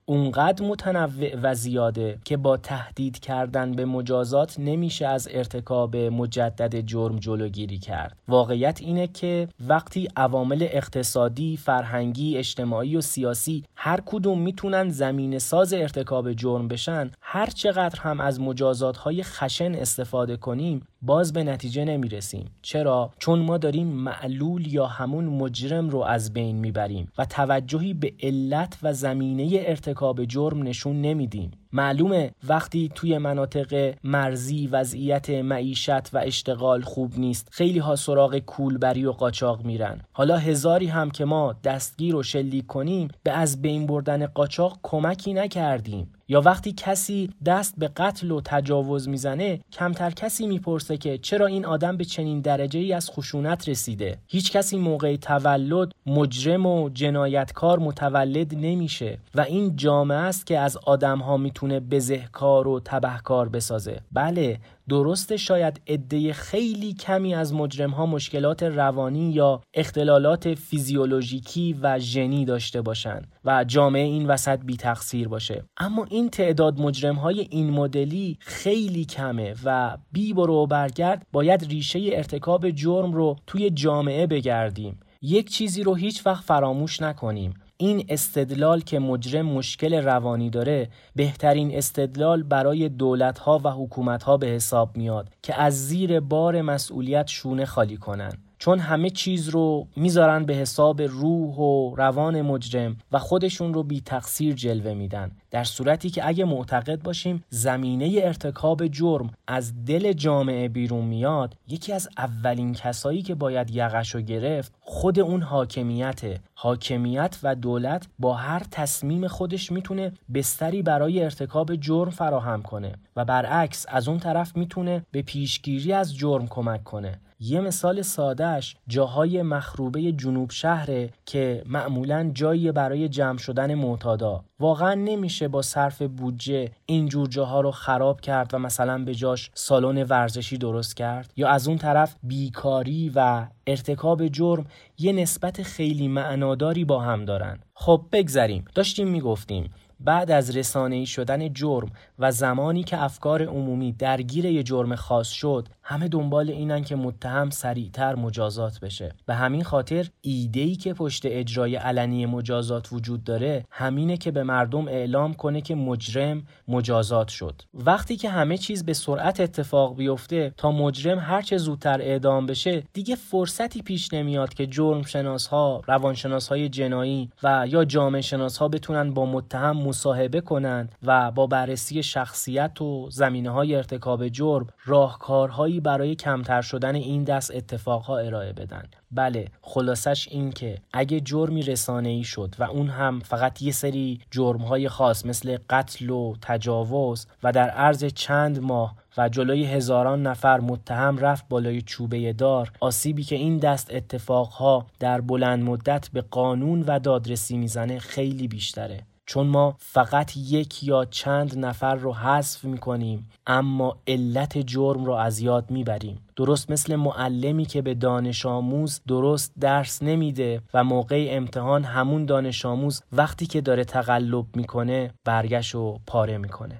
اونقدر متنوع و زیاده که با تهدید کردن به مجازات نمیشه از ارتکاب مجدد جرم جلوگیری کرد. واقعیت اینه که وقتی عوامل اقتصادی، فرهنگی، اجتماعی و سیاسی هر کدوم میتونن زمینه ساز ارتکاب جرم بشن، هر چقدر هم از مجازات‌های خشن استفاده کنیم باز به نتیجه نمیرسیم. چرا؟ چون ما داریم معلول یا همون مجرم رو از بین میبریم و توجهی به علت و زمینه ارتکاب جرم نشون نمیدیم. معلومه وقتی توی مناطق مرزی وضعیت معیشت و اشتغال خوب نیست، خیلی ها سراغ کولبری و قاچاق میرن. حالا هزاری هم که ما دستگیر و شلیک کنیم به از بین بردن قاچاق کمکی نکردیم. یا وقتی کسی دست به قتل و تجاوز میزنه، کمتر کسی میپرسه که چرا این آدم به چنین درجه‌ای از خشونت رسیده. هیچ کسی موقع تولد مجرم و جنایتکار متولد نمیشه و این جامعه است که از آدم‌ها میتونه بزهکار و تبهکار بسازه. بله، درسته شاید عده خیلی کمی از مجرم‌ها مشکلات روانی یا اختلالات فیزیولوژیکی و ژنی داشته باشن و جامعه این وسط بی تقصیر باشه، اما این تعداد مجرم‌های این مدلی خیلی کمه و بی برو و برگرد باید ریشه ارتکاب جرم رو توی جامعه بگردیم. یک چیزی رو هیچ وقت فراموش نکنیم: این استدلال که مجرم مشکل روانی داره بهترین استدلال برای دولت‌ها و حکومت‌ها به حساب میاد که از زیر بار مسئولیت شونه خالی کنن، چون همه چیز رو میذارن به حساب روح و روان مجرم و خودشون رو بی تقصیر جلوه میدن، در صورتی که اگه معتقد باشیم زمینه ارتکاب جرم از دل جامعه بیرون میاد، یکی از اولین کسایی که باید یقشو گرفت خود اون حاکمیته. حاکمیت و دولت با هر تصمیم خودش میتونه بستری برای ارتکاب جرم فراهم کنه و برعکس از اون طرف میتونه به پیشگیری از جرم کمک کنه. یه مثال سادهش جاهای مخروبه جنوب شهره که معمولاً جایی برای جمع شدن معتادا. واقعاً نمیشه با صرف بودجه اینجور جاها رو خراب کرد و مثلا به جاش سالن ورزشی درست کرد. یا از اون طرف بیکاری و ارتکاب جرم یه نسبت خیلی معناداری با هم دارن. خب بگذریم، داشتیم میگفتیم بعد از رسانه‌ای شدن جرم و زمانی که افکار عمومی درگیر یه جرم خاص شد، همه دنبال اینن که متهم سریعتر مجازات بشه. به همین خاطر ایده‌ای که پشت اجرای علنی مجازات وجود داره همینه که به مردم اعلام کنه که مجرم مجازات شد. وقتی که همه چیز به سرعت اتفاق بیفته تا مجرم هر چه زودتر اعدام بشه، دیگه فرصتی پیش نمیاد که جرم شناس‌ها، روانشناس‌های جنایی و یا جامعه شناس‌ها بتونن با متهم مصاحبه کنن و با بررسی شخصیت و زمینه‌های ارتکاب جرم راهکارهایی برای کمتر شدن این دست اتفاقها ارائه بدن. بله، خلاصش این که اگه جرمی رسانه‌ای شد و اون هم فقط یه سری جرم‌های خاص مثل قتل و تجاوز و در عرض چند ماه و جلوی هزاران نفر متهم رفت بالای چوبه دار، آسیبی که این دست اتفاقها در بلند مدت به قانون و دادرسی میزنه خیلی بیشتره. چون ما فقط یک یا چند نفر رو حذف میکنیم اما علت جرم رو از یاد میبریم. درست مثل معلمی که به دانش آموز درست درس نمیده و موقع امتحان همون دانش آموز وقتی که داره تقلب میکنه برگشو پاره میکنه.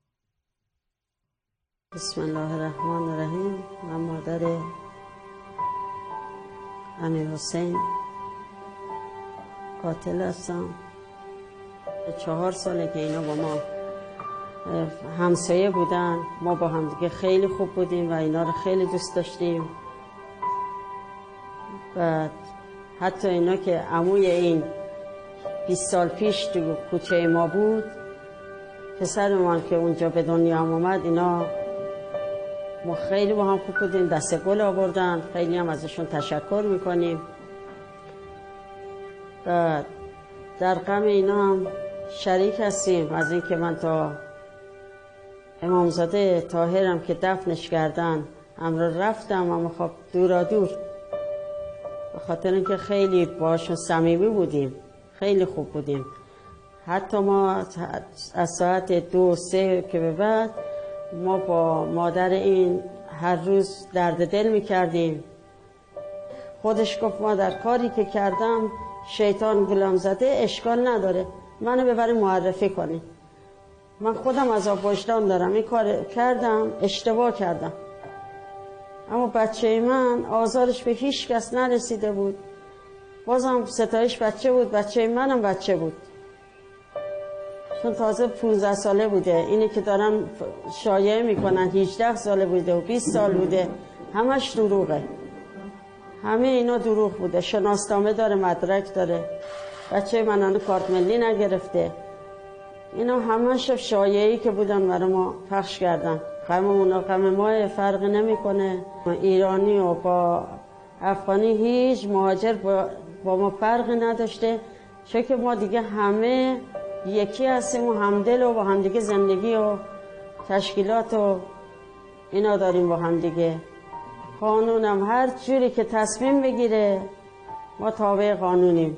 بسم الله الرحمن الرحیم. من مادر امیر حسین قاتل هستم. 4 ساله که اینا با ما همسایه بودن، ما با هم دیگه خیلی خوب بودیم و اینا رو خیلی دوست داشتیم. و حتی اینا که عموی این 20 سال پیش تو کوچه ما بود، پسر من که اونجا به دنیا هم اومد، اینا ما خیلی با هم خوب بودیم، دست گل آوردن، خیلی هم ازشون تشکر میکنیم. و در غم اینا هم شریک هستیم. از این که من تا امامزاده طاهرم که دفنش کردن همراه رفتم، اما خب دورا دور، به خاطر اینکه خیلی باشون صمیمی بودیم، خیلی خوب بودیم. حتی ما از ساعت 2-3 که به بعد ما با مادر این هر روز درد دل میکردیم. خودش گفت مادر کاری که کردم شیطان غلام زده، اشکال نداره، منو ببرین معرفی کنین. من خودم عذاب وجدان دارم، این کار کردم، اشتباه کردم، اما بچه من آزارش به هیچ کس نرسیده بود. بازم ستایش بچه بود، بچه منم بچه بود، چون تازه 15 ساله بوده. اینی که دارن شایعه میکنن 18 ساله بوده و 20 سال بوده، همش دروغه. همه اینا دروغ بوده. شناسنامه داره، مدرک داره، بچه من هنوز کارت ملی نگرفته. اینا همش شایعه‌ای که بودن برای ما پخش کردن. غم ما فرق نمیکنه. ایرانی و با افغانی هیچ مهاجر با ما فرق نداشته، چون که ما دیگه همه یکی هستیم و همدل و با همدیگه زندگی و تشکیلات و اینا داریم با همدیگه. قانونم هر جوری که تصمیم بگیره ما تابع قانونیم.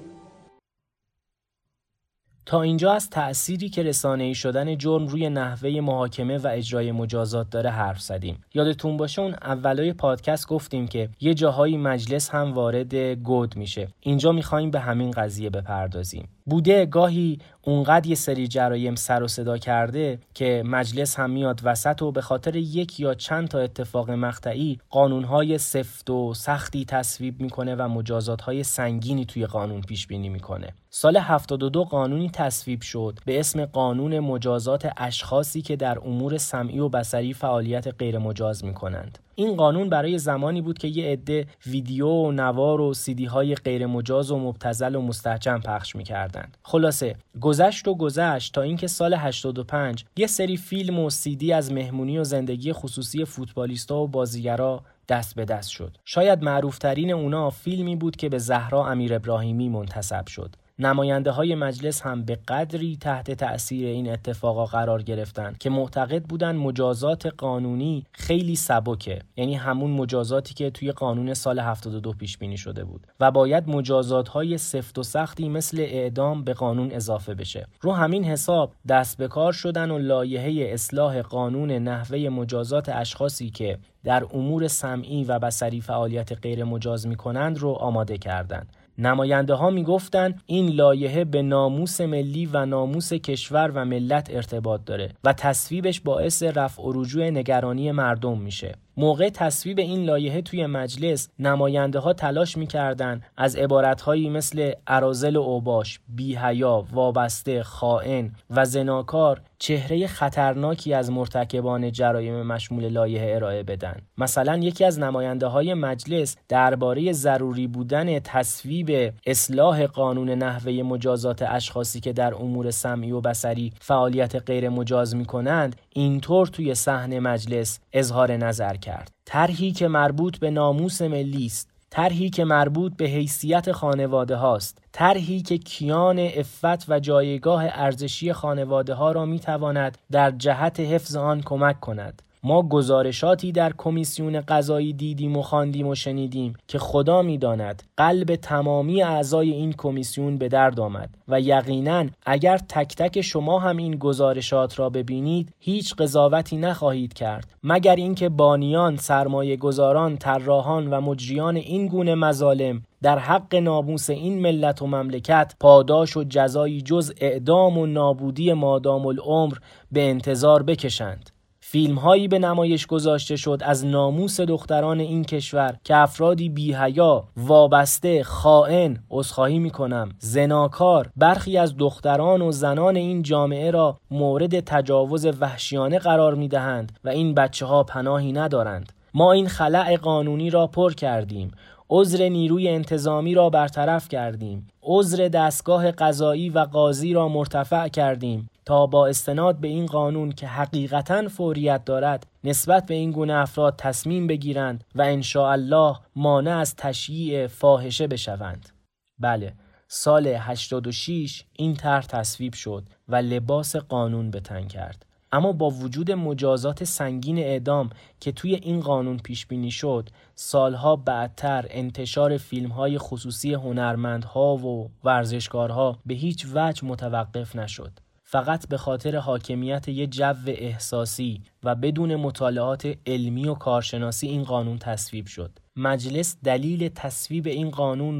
تا اینجا از تأثیری که رسانه‌ای شدن جرم روی نحوه محاکمه و اجرای مجازات داره حرف زدیم. یادتون باشه اون اولای پادکست گفتیم که یه جاهایی مجلس هم وارد گود میشه. اینجا میخوایم به همین قضیه بپردازیم. بوده گاهی اونقدر یه سری جرایم سر و صدا کرده که مجلس هم میاد وسط و به خاطر یک یا چند تا اتفاق مقطعی قانونهای سفت و سختی تصویب میکنه و مجازاتهای سنگینی توی قانون پیش بینی میکنه. سال 72 قانونی تصویب شد به اسم قانون مجازات اشخاصی که در امور سمعی و بصری فعالیت غیر مجاز میکنند. این قانون برای زمانی بود که یه عده ویدیو و نوار و سیدی های غیر مجاز و مبتذل و مستحجن پخش می‌کردند. خلاصه گذشت تا اینکه سال 85 یه سری فیلم و سیدی از مهمونی و زندگی خصوصی فوتبالیستا و بازیگرا دست به دست شد. شاید معروفترین اونا فیلمی بود که به زهرا امیر ابراهیمی منتسب شد. نماینده های مجلس هم به قدری تحت تأثیر این اتفاقا قرار گرفتن که معتقد بودن مجازات قانونی خیلی سبکه، یعنی همون مجازاتی که توی قانون سال 72 پیش بینی شده بود و باید مجازات های سفت و سختی مثل اعدام به قانون اضافه بشه. رو همین حساب دست به کار شدن و لایحه اصلاح قانون نحوه مجازات اشخاصی که در امور سمعی و بصری فعالیت غیر مجاز می‌کنند رو آماده کردند. نماینده ها می گفتن این لایحه به ناموس ملی و ناموس کشور و ملت ارتباط داره و تصویبش باعث رفع و رجوع نگرانی مردم میشه. موقع تصویب این لایحه توی مجلس نماینده ها تلاش می‌کردند از عبارت‌هایی مثل اراذل و اوباش، بی‌حیا، وابسته، خائن و زناکار چهره خطرناکی از مرتکبان جرایم مشمول لایحه ارائه بدن. مثلا یکی از نماینده‌های مجلس درباره ضروری بودن تصویب اصلاح قانون نحوه مجازات اشخاصی که در امور سمعی و بصری فعالیت غیر مجاز می‌کنند اینطور توی صحن مجلس اظهار نظر کرد: طرحی که مربوط به ناموس ملی است، طرحی که مربوط به حیثیت خانواده هاست، طرحی که کیان عفت و جایگاه ارزشی خانواده ها را میتواند در جهت حفظ آن کمک کند. ما گزارشاتی در کمیسیون قضایی دیدیم و خواندیم و شنیدیم که خدا می‌داند قلب تمامی اعضای این کمیسیون به درد آمد و یقیناً اگر تک تک شما هم این گزارشات را ببینید هیچ قضاوتی نخواهید کرد مگر اینکه بانیان، سرمایه‌گذاران، طراحان و مجریان این گونه مظالم در حق ناموس این ملت و مملکت پاداش و جزایی جز اعدام و نابودی مادام العمر به انتظار بکشند. فیلم هایی به نمایش گذاشته شد از ناموس دختران این کشور که افرادی بی‌حیا، وابسته، خائن، عذرخواهی میکنم، زناکار، برخی از دختران و زنان این جامعه را مورد تجاوز وحشیانه قرار میدهند و این بچه ها پناهی ندارند. ما این خلأ قانونی را پر کردیم، عذر نیروی انتظامی را برطرف کردیم، عذر دستگاه قضایی و قاضی را مرتفع کردیم تا با استناد به این قانون که حقیقتاً فوریت دارد نسبت به این گونه افراد تصمیم بگیرند و انشاءالله مانع از تشییع فاحشه بشوند. بله، سال 86 این طرح تصویب شد و لباس قانون به تن کرد. اما با وجود مجازات سنگین اعدام که توی این قانون پیش بینی شد، سالها بعدتر انتشار فیلم‌های خصوصی هنرمندها و ورزشکارها به هیچ وجه متوقف نشد. فقط به خاطر حاکمیت یه جو احساسی و بدون مطالعات علمی و کارشناسی این قانون تصویب شد. مجلس دلیل تصویب این قانون رو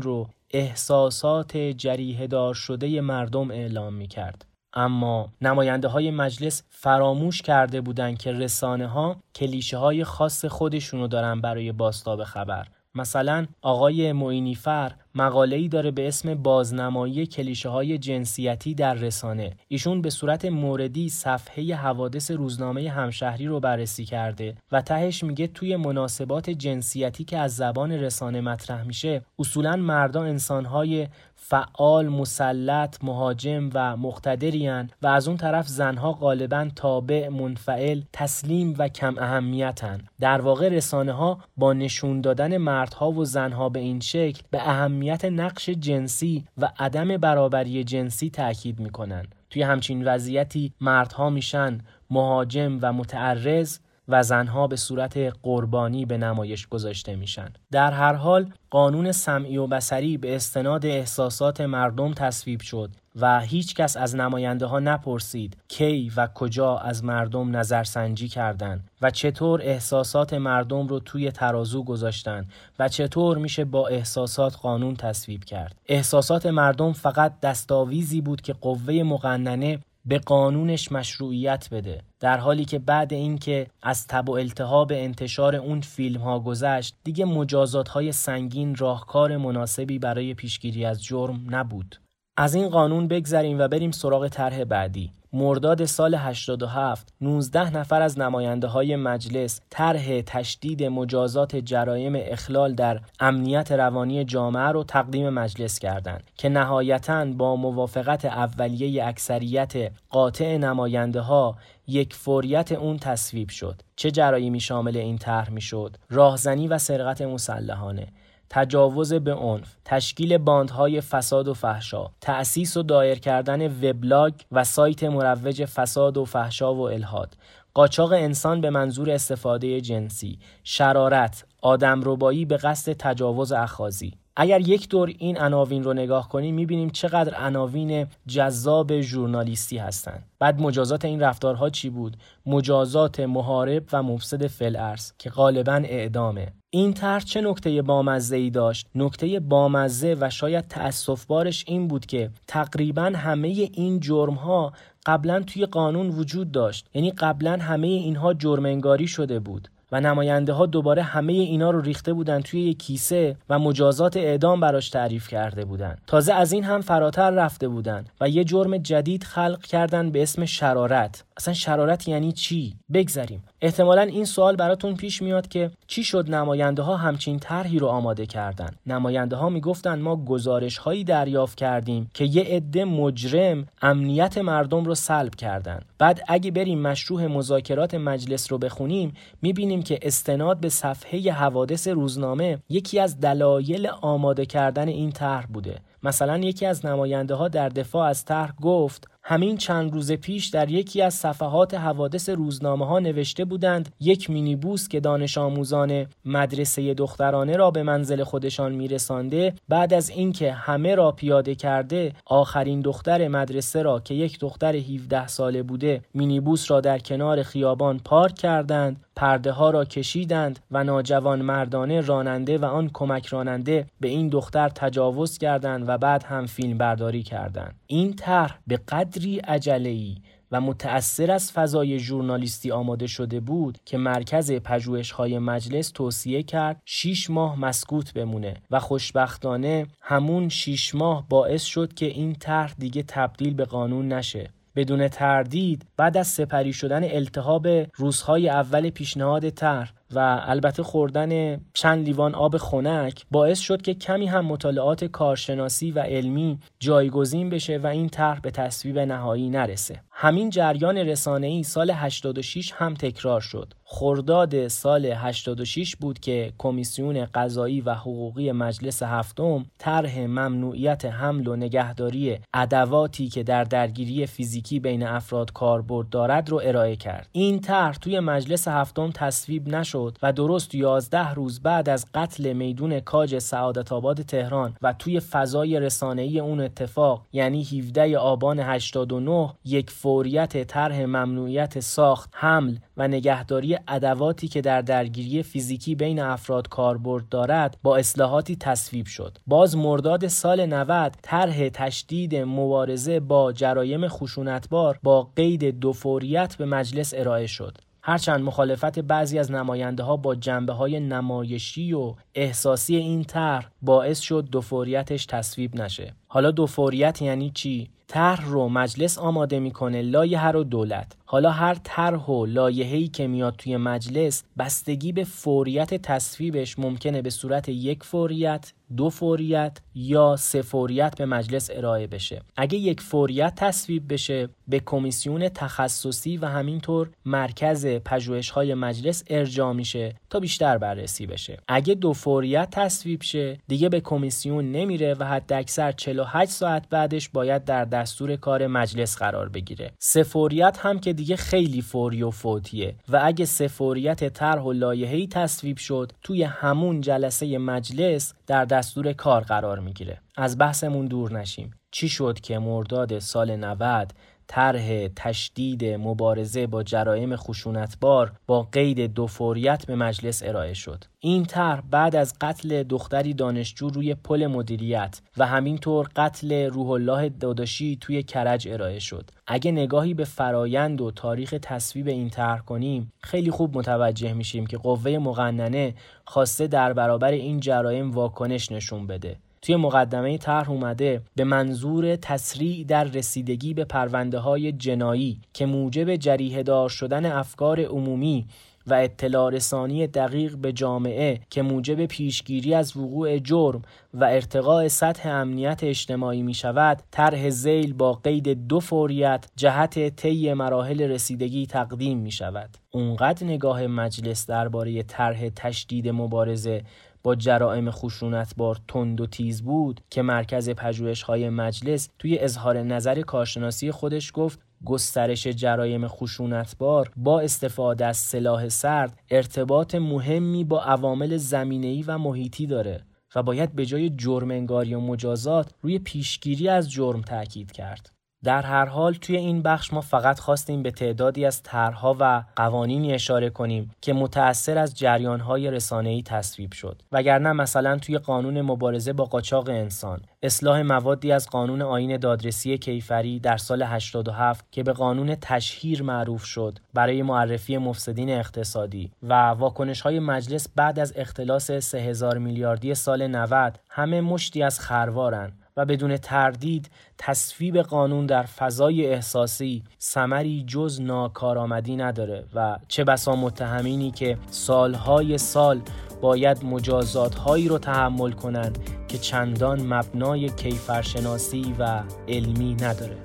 احساسات جریحه دار شده مردم اعلام می‌کرد. اما نماینده های مجلس فراموش کرده بودند که رسانه ها کلیشه های خاص خودشونو دارن برای بازتاب خبر. مثلا آقای معینی‌فر مقاله‌ای داره به اسم بازنمایی کلیشه‌های جنسیتی در رسانه. ایشون به صورت موردی صفحه حوادث روزنامه همشهری رو بررسی کرده و تهش میگه توی مناسبات جنسیتی که از زبان رسانه مطرح میشه، اصولاً مردا انسان‌های فعال، مسلط، مهاجم و مقتدرین و از اون طرف زنها غالباً تابع، منفعل، تسلیم و کم اهمیتن. در واقع رسانه‌ها با نشون دادن مردها و زنها به این شکل به اهمیت نقش جنسی و عدم برابری جنسی تاکید میکنن. توی همچین وضعیتی مردها میشن مهاجم و متعرض و زنها به صورت قربانی به نمایش گذاشته میشن. در هر حال قانون سمعی و بصری به استناد احساسات مردم تصویب شد و هیچ کس از نماینده ها نپرسید کی و کجا از مردم نظرسنجی کردند و چطور احساسات مردم رو توی ترازو گذاشتن و چطور میشه با احساسات قانون تصویب کرد. احساسات مردم فقط دستاویزی بود که قوه مقننه به قانونش مشروعیت بده، در حالی که بعد اینکه از تب و التهاب انتشار اون فیلم ها گذشت دیگه مجازات های سنگین راهکار مناسبی برای پیشگیری از جرم نبود. از این قانون بگذریم و بریم سراغ طرح بعدی. مرداد سال 87 19 نفر از نماینده های مجلس طرح تشدید مجازات جرایم اخلال در امنیت روانی جامعه رو تقدیم مجلس کردند که نهایتاً با موافقت اولیه اکثریت قاطع نماینده ها یک فوریت اون تصویب شد. چه جرایمی شامل این طرح میشد؟ راهزنی و سرقت مسلحانه، تجاوز به عنف، تشکیل باندهای فساد و فحشا، تأسیس و دایر کردن وبلاگ و سایت مروج فساد و فحشا و الحاد، قاچاق انسان به منظور استفاده جنسی، شرارت، آدمربایی به قصد تجاوز اخاذی. اگر یک دور این عناوین رو نگاه کنیم میبینیم چقدر عناوین جذاب ژورنالیستی هستند. بعد مجازات این رفتارها چی بود؟ مجازات محارب و مفسد فی الارض که غالباً اعدامه. این طرح چه نکته بامزه‌ای داشت؟ نکته بامزه و شاید تأسف‌بارش این بود که تقریباً همه این جرم‌ها قبلاً توی قانون وجود داشت. یعنی قبلاً همه اینها جرم انگاری شده بود و نماینده ها دوباره همه اینا رو ریخته بودن توی یک کیسه و مجازات اعدام براش تعریف کرده بودن. تازه از این هم فراتر رفته بودن و یه جرم جدید خلق کردن به اسم شرارت. اصلا شرارت یعنی چی؟ بگذریم. احتمالاً این سوال براتون پیش میاد که چی شد نماینده ها همچین طرحی رو آماده کردن؟ نماینده ها میگفتن ما گزارش هایی دریافت کردیم که یه عده مجرم امنیت مردم رو سلب کردن. بعد اگه بریم مشروع مذاکرات مجلس رو بخونیم میبینیم که استناد به صفحه حوادث روزنامه یکی از دلایل آماده کردن این طرح بوده. مثلا یکی از نماینده ها در دفاع از طرح گفت همین چند روز پیش در یکی از صفحات حوادث روزنامه ها نوشته بودند یک مینیبوس که دانش آموزان مدرسه دخترانه را به منزل خودشان میرسانده بعد از اینکه همه را پیاده کرده آخرین دختر مدرسه را که یک دختر 17 ساله بوده مینیبوس را در کنار خیابان پارک کردند، پرده ها را کشیدند و ناجوان مردانه راننده و آن کمک راننده به این دختر تجاوز کردند و بعد هم فیلم برداری کردند. این طرح به قدری عجله‌ای و متأثر از فضای ژورنالیستی آماده شده بود که مرکز پژوهش‌های مجلس توصیه کرد 6 ماه مسکوت بمونه و خوشبختانه همون 6 ماه باعث شد که این طرح دیگه تبدیل به قانون نشه. بدون تردید بعد از سپری شدن التهاب روزهای اول پیشنهاد طرح و البته خوردن چند لیوان آب خنک باعث شد که کمی هم مطالعات کارشناسی و علمی جایگزین بشه و این طرح به تصویب نهایی نرسه. همین جریان رسانه‌ای سال 86 هم تکرار شد. خرداد سال 86 بود که کمیسیون قضایی و حقوقی مجلس هفتم طرح ممنوعیت حمل و نگهداری ادواتی که در درگیری فیزیکی بین افراد کاربرد دارد رو ارائه کرد. این طرح توی مجلس هفتم تصویب نشد و درست 11 روز بعد از قتل میدون کاج سعادت‌آباد تهران و توی فضای رسانه‌ای اون اتفاق یعنی 17 آبان 89 یک فوریت طرح ممنوعیت ساخت، حمل و نگهداری ادواتی که در درگیری فیزیکی بین افراد کاربرد دارد با اصلاحاتی تصویب شد. باز مرداد سال 90 طرح تشدید مبارزه با جرایم خشونتبار با قید 2 فوریت به مجلس ارائه شد. هرچند مخالفت بعضی از نماینده‌ها با جنبه‌های نمایشی و احساسی این طرح باعث شد 2 فوریتش تصویب نشه. حالا 2 فوریت یعنی چی؟ طرح رو مجلس آماده میکنه، لایحه رو دولت. حالا هر طرح و لایحه‌ای که میاد توی مجلس بستگی به فوریت تصویبش ممکنه به صورت 1 فوریت، 2 فوریت یا 3 فوریت به مجلس ارائه بشه. اگه 1 فوریت تصویب بشه به کمیسیون تخصصی و همینطور مرکز پژوهش‌های مجلس ارجاع میشه تا بیشتر بررسی بشه. اگه 2 فوریت تصویب شه دیگه به کمیسیون نمیره و حداکثر 48 ساعت بعدش باید در دستور کار مجلس قرار بگیره. 3 فوریت هم که دیگه خیلی فوری و فوتیه و اگه 3 فوریت طرح و لایحه‌ای تصویب شد توی همون جلسه مجلس در دستور کار قرار میگیره. از بحثمون دور نشیم. چی شد که مرداد سال 90 طرح تشدید مبارزه با جرایم خشونتبار با قید 2 فوریت به مجلس ارائه شد؟ این طرح بعد از قتل دختری دانشجو روی پل مدیریت و همینطور قتل روح الله داداشی توی کرج ارائه شد. اگه نگاهی به فرایند و تاریخ تصویب این طرح کنیم خیلی خوب متوجه میشیم که قوه مقننه خواسته در برابر این جرایم واکنش نشون بده. توی مقدمه طرح اومده به منظور تسریع در رسیدگی به پرونده‌های جنایی که موجب جریحه دار شدن افکار عمومی و اطلاع رسانی دقیق به جامعه که موجب پیشگیری از وقوع جرم و ارتقاء سطح امنیت اجتماعی می شود، طرح ذیل با قید 2 فوریت جهت طی مراحل رسیدگی تقدیم می شود. اونقدر نگاه مجلس درباره طرح تشدید مبارزه با جرائم خشونتبار تند و تیز بود که مرکز پژوهش‌های مجلس توی اظهار نظر کارشناسی خودش گفت گسترش جرایم خشونتبار با استفاده از سلاح سرد ارتباط مهمی با عوامل زمینه‌ای و محیطی داره و باید به جای جرم انگاری و مجازات روی پیشگیری از جرم تاکید کرد. در هر حال توی این بخش ما فقط خواستیم به تعدادی از طرح‌ها و قوانینی اشاره کنیم که متأثر از جریان‌های رسانه‌ای تصویب شد. وگرنه مثلا توی قانون مبارزه با قاچاق انسان، اصلاح موادی از قانون آیین دادرسی کیفری در سال 87 که به قانون تشهیر معروف شد برای معرفی مفسدین اقتصادی و واکنش‌های مجلس بعد از اختلاس 3000 میلیاردی سال 90 همه مشتی از خروارن و بدون تردید تصویب قانون در فضای احساسی ثمری جز ناکارآمدی نداره و چه بسا متهمینی که سالهای سال باید مجازات‌هایی رو تحمل کنن که چندان مبنای کیفرشناسی و علمی نداره.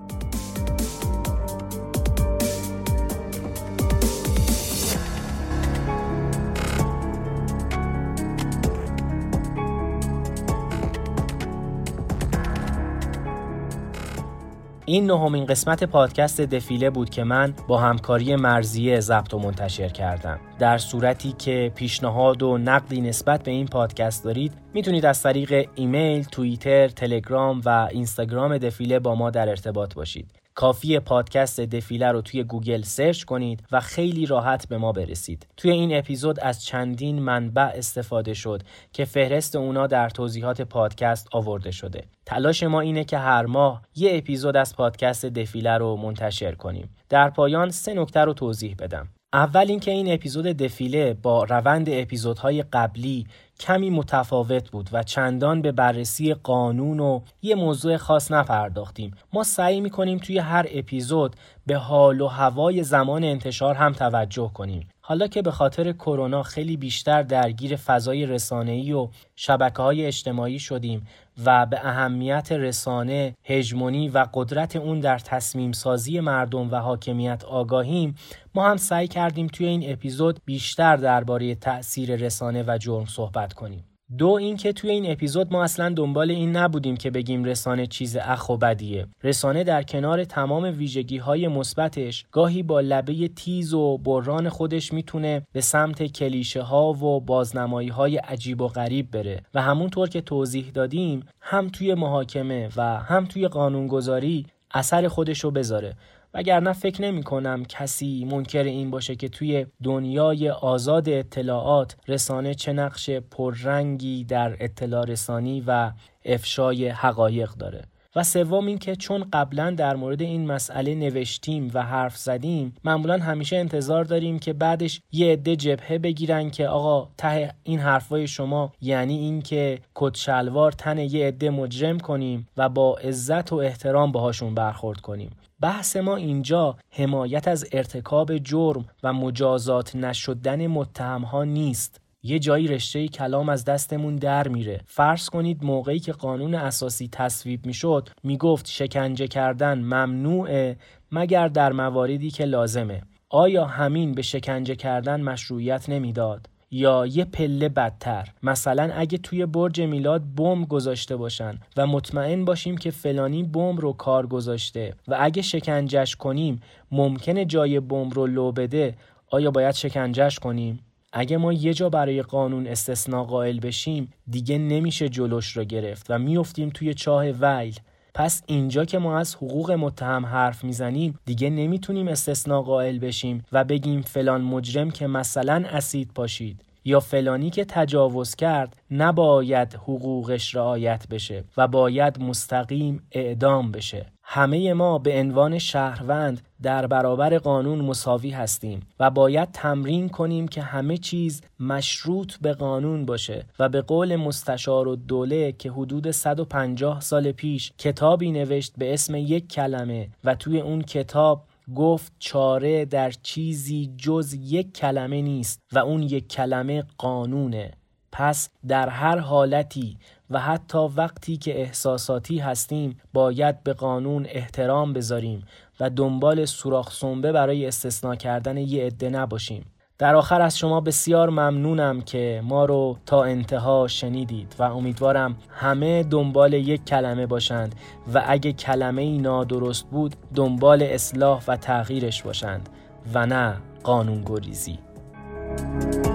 این 9مین قسمت پادکست دفیله بود که من با همکاری مرضیه ضبط و منتشر کردم. در صورتی که پیشنهاد و نقدی نسبت به این پادکست دارید میتونید از طریق ایمیل، توییتر، تلگرام و اینستاگرام دفیله با ما در ارتباط باشید. کافیه پادکست دفیله رو توی گوگل سرچ کنید و خیلی راحت به ما برسید. توی این اپیزود از چندین منبع استفاده شد که فهرست اونا در توضیحات پادکست آورده شده. تلاش ما اینه که هر ماه یه اپیزود از پادکست دفیله رو منتشر کنیم. در پایان 3 نکته رو توضیح بدم. اول اینکه این اپیزود دفیله با روند اپیزودهای قبلی کمی متفاوت بود و چندان به بررسی قانون و یه موضوع خاص نپرداختیم. ما سعی می‌کنیم توی هر اپیزود به حال و هوای زمان انتشار هم توجه کنیم. حالا که به خاطر کرونا خیلی بیشتر درگیر فضای رسانه‌ای و شبکه‌های اجتماعی شدیم و به اهمیت رسانه، هژمونی و قدرت اون در تصمیم سازی مردم و حاکمیت آگاهیم، ما هم سعی کردیم توی این اپیزود بیشتر درباره تأثیر رسانه و جرم صحبت کنیم. 2 اینکه توی این اپیزود ما اصلا دنبال این نبودیم که بگیم رسانه چیز اخ و بدیه. رسانه در کنار تمام ویژگی‌های مثبتش گاهی با لبه تیز و بران خودش میتونه به سمت کلیشه‌ها و بازنمایی‌های عجیب و غریب بره و همونطور که توضیح دادیم هم توی محاکمه و هم توی قانونگذاری اثر خودشو بذاره وگرنه فکر نمی کنم کسی منکر این باشه که توی دنیای آزاد اطلاعات رسانه چه نقش پررنگی در اطلاع رسانی و افشای حقایق داره. و سوم این که چون قبلا در مورد این مسئله نوشتیم و حرف زدیم، معمولا همیشه انتظار داریم که بعدش یه عده جبهه بگیرن که آقا ته این حرفای شما یعنی این که کت شلوار تن یه عده مجرم کنیم و با عزت و احترام باهاشون برخورد کنیم. بحث ما اینجا حمایت از ارتکاب جرم و مجازات نشدن متهم‌ها نیست. یه جایی رشته کلام از دستمون در میره. فرض کنید موقعی که قانون اساسی تصویب میشد میگفت شکنجه کردن ممنوعه مگر در مواردی که لازمه. آیا همین به شکنجه کردن مشروعیت نمیداد؟ یا یه پله بدتر، مثلا اگه توی برج میلاد بمب گذاشته باشن و مطمئن باشیم که فلانی بمب رو کار گذاشته و اگه شکنجهش کنیم ممکنه جای بمب رو لو بده، آیا باید شکنجهش کنیم؟ اگه ما یه جا برای قانون استثناء قائل بشیم دیگه نمیشه جلوش رو گرفت و میافتیم توی چاه ویل. پس اینجا که ما از حقوق متهم حرف میزنیم دیگه نمیتونیم استثناء قائل بشیم و بگیم فلان مجرم که مثلا اسید پاشید یا فلانی که تجاوز کرد نباید حقوقش رعایت بشه و باید مستقیم اعدام بشه. همه ما به عنوان شهروند در برابر قانون مساوی هستیم و باید تمرین کنیم که همه چیز مشروط به قانون باشه و به قول مستشار الدوله که حدود 150 سال پیش کتابی نوشت به اسم یک کلمه و توی اون کتاب گفت چاره در چیزی جز یک کلمه نیست و اون یک کلمه قانونه. پس در هر حالتی و حتی وقتی که احساساتی هستیم باید به قانون احترام بذاریم و دنبال سوراخ سنبه برای استثناء کردن یه عده نباشیم. در آخر از شما بسیار ممنونم که ما رو تا انتها شنیدید و امیدوارم همه دنبال یک کلمه باشند و اگه کلمه‌ای نادرست بود دنبال اصلاح و تغییرش باشند و نه قانون گریزی.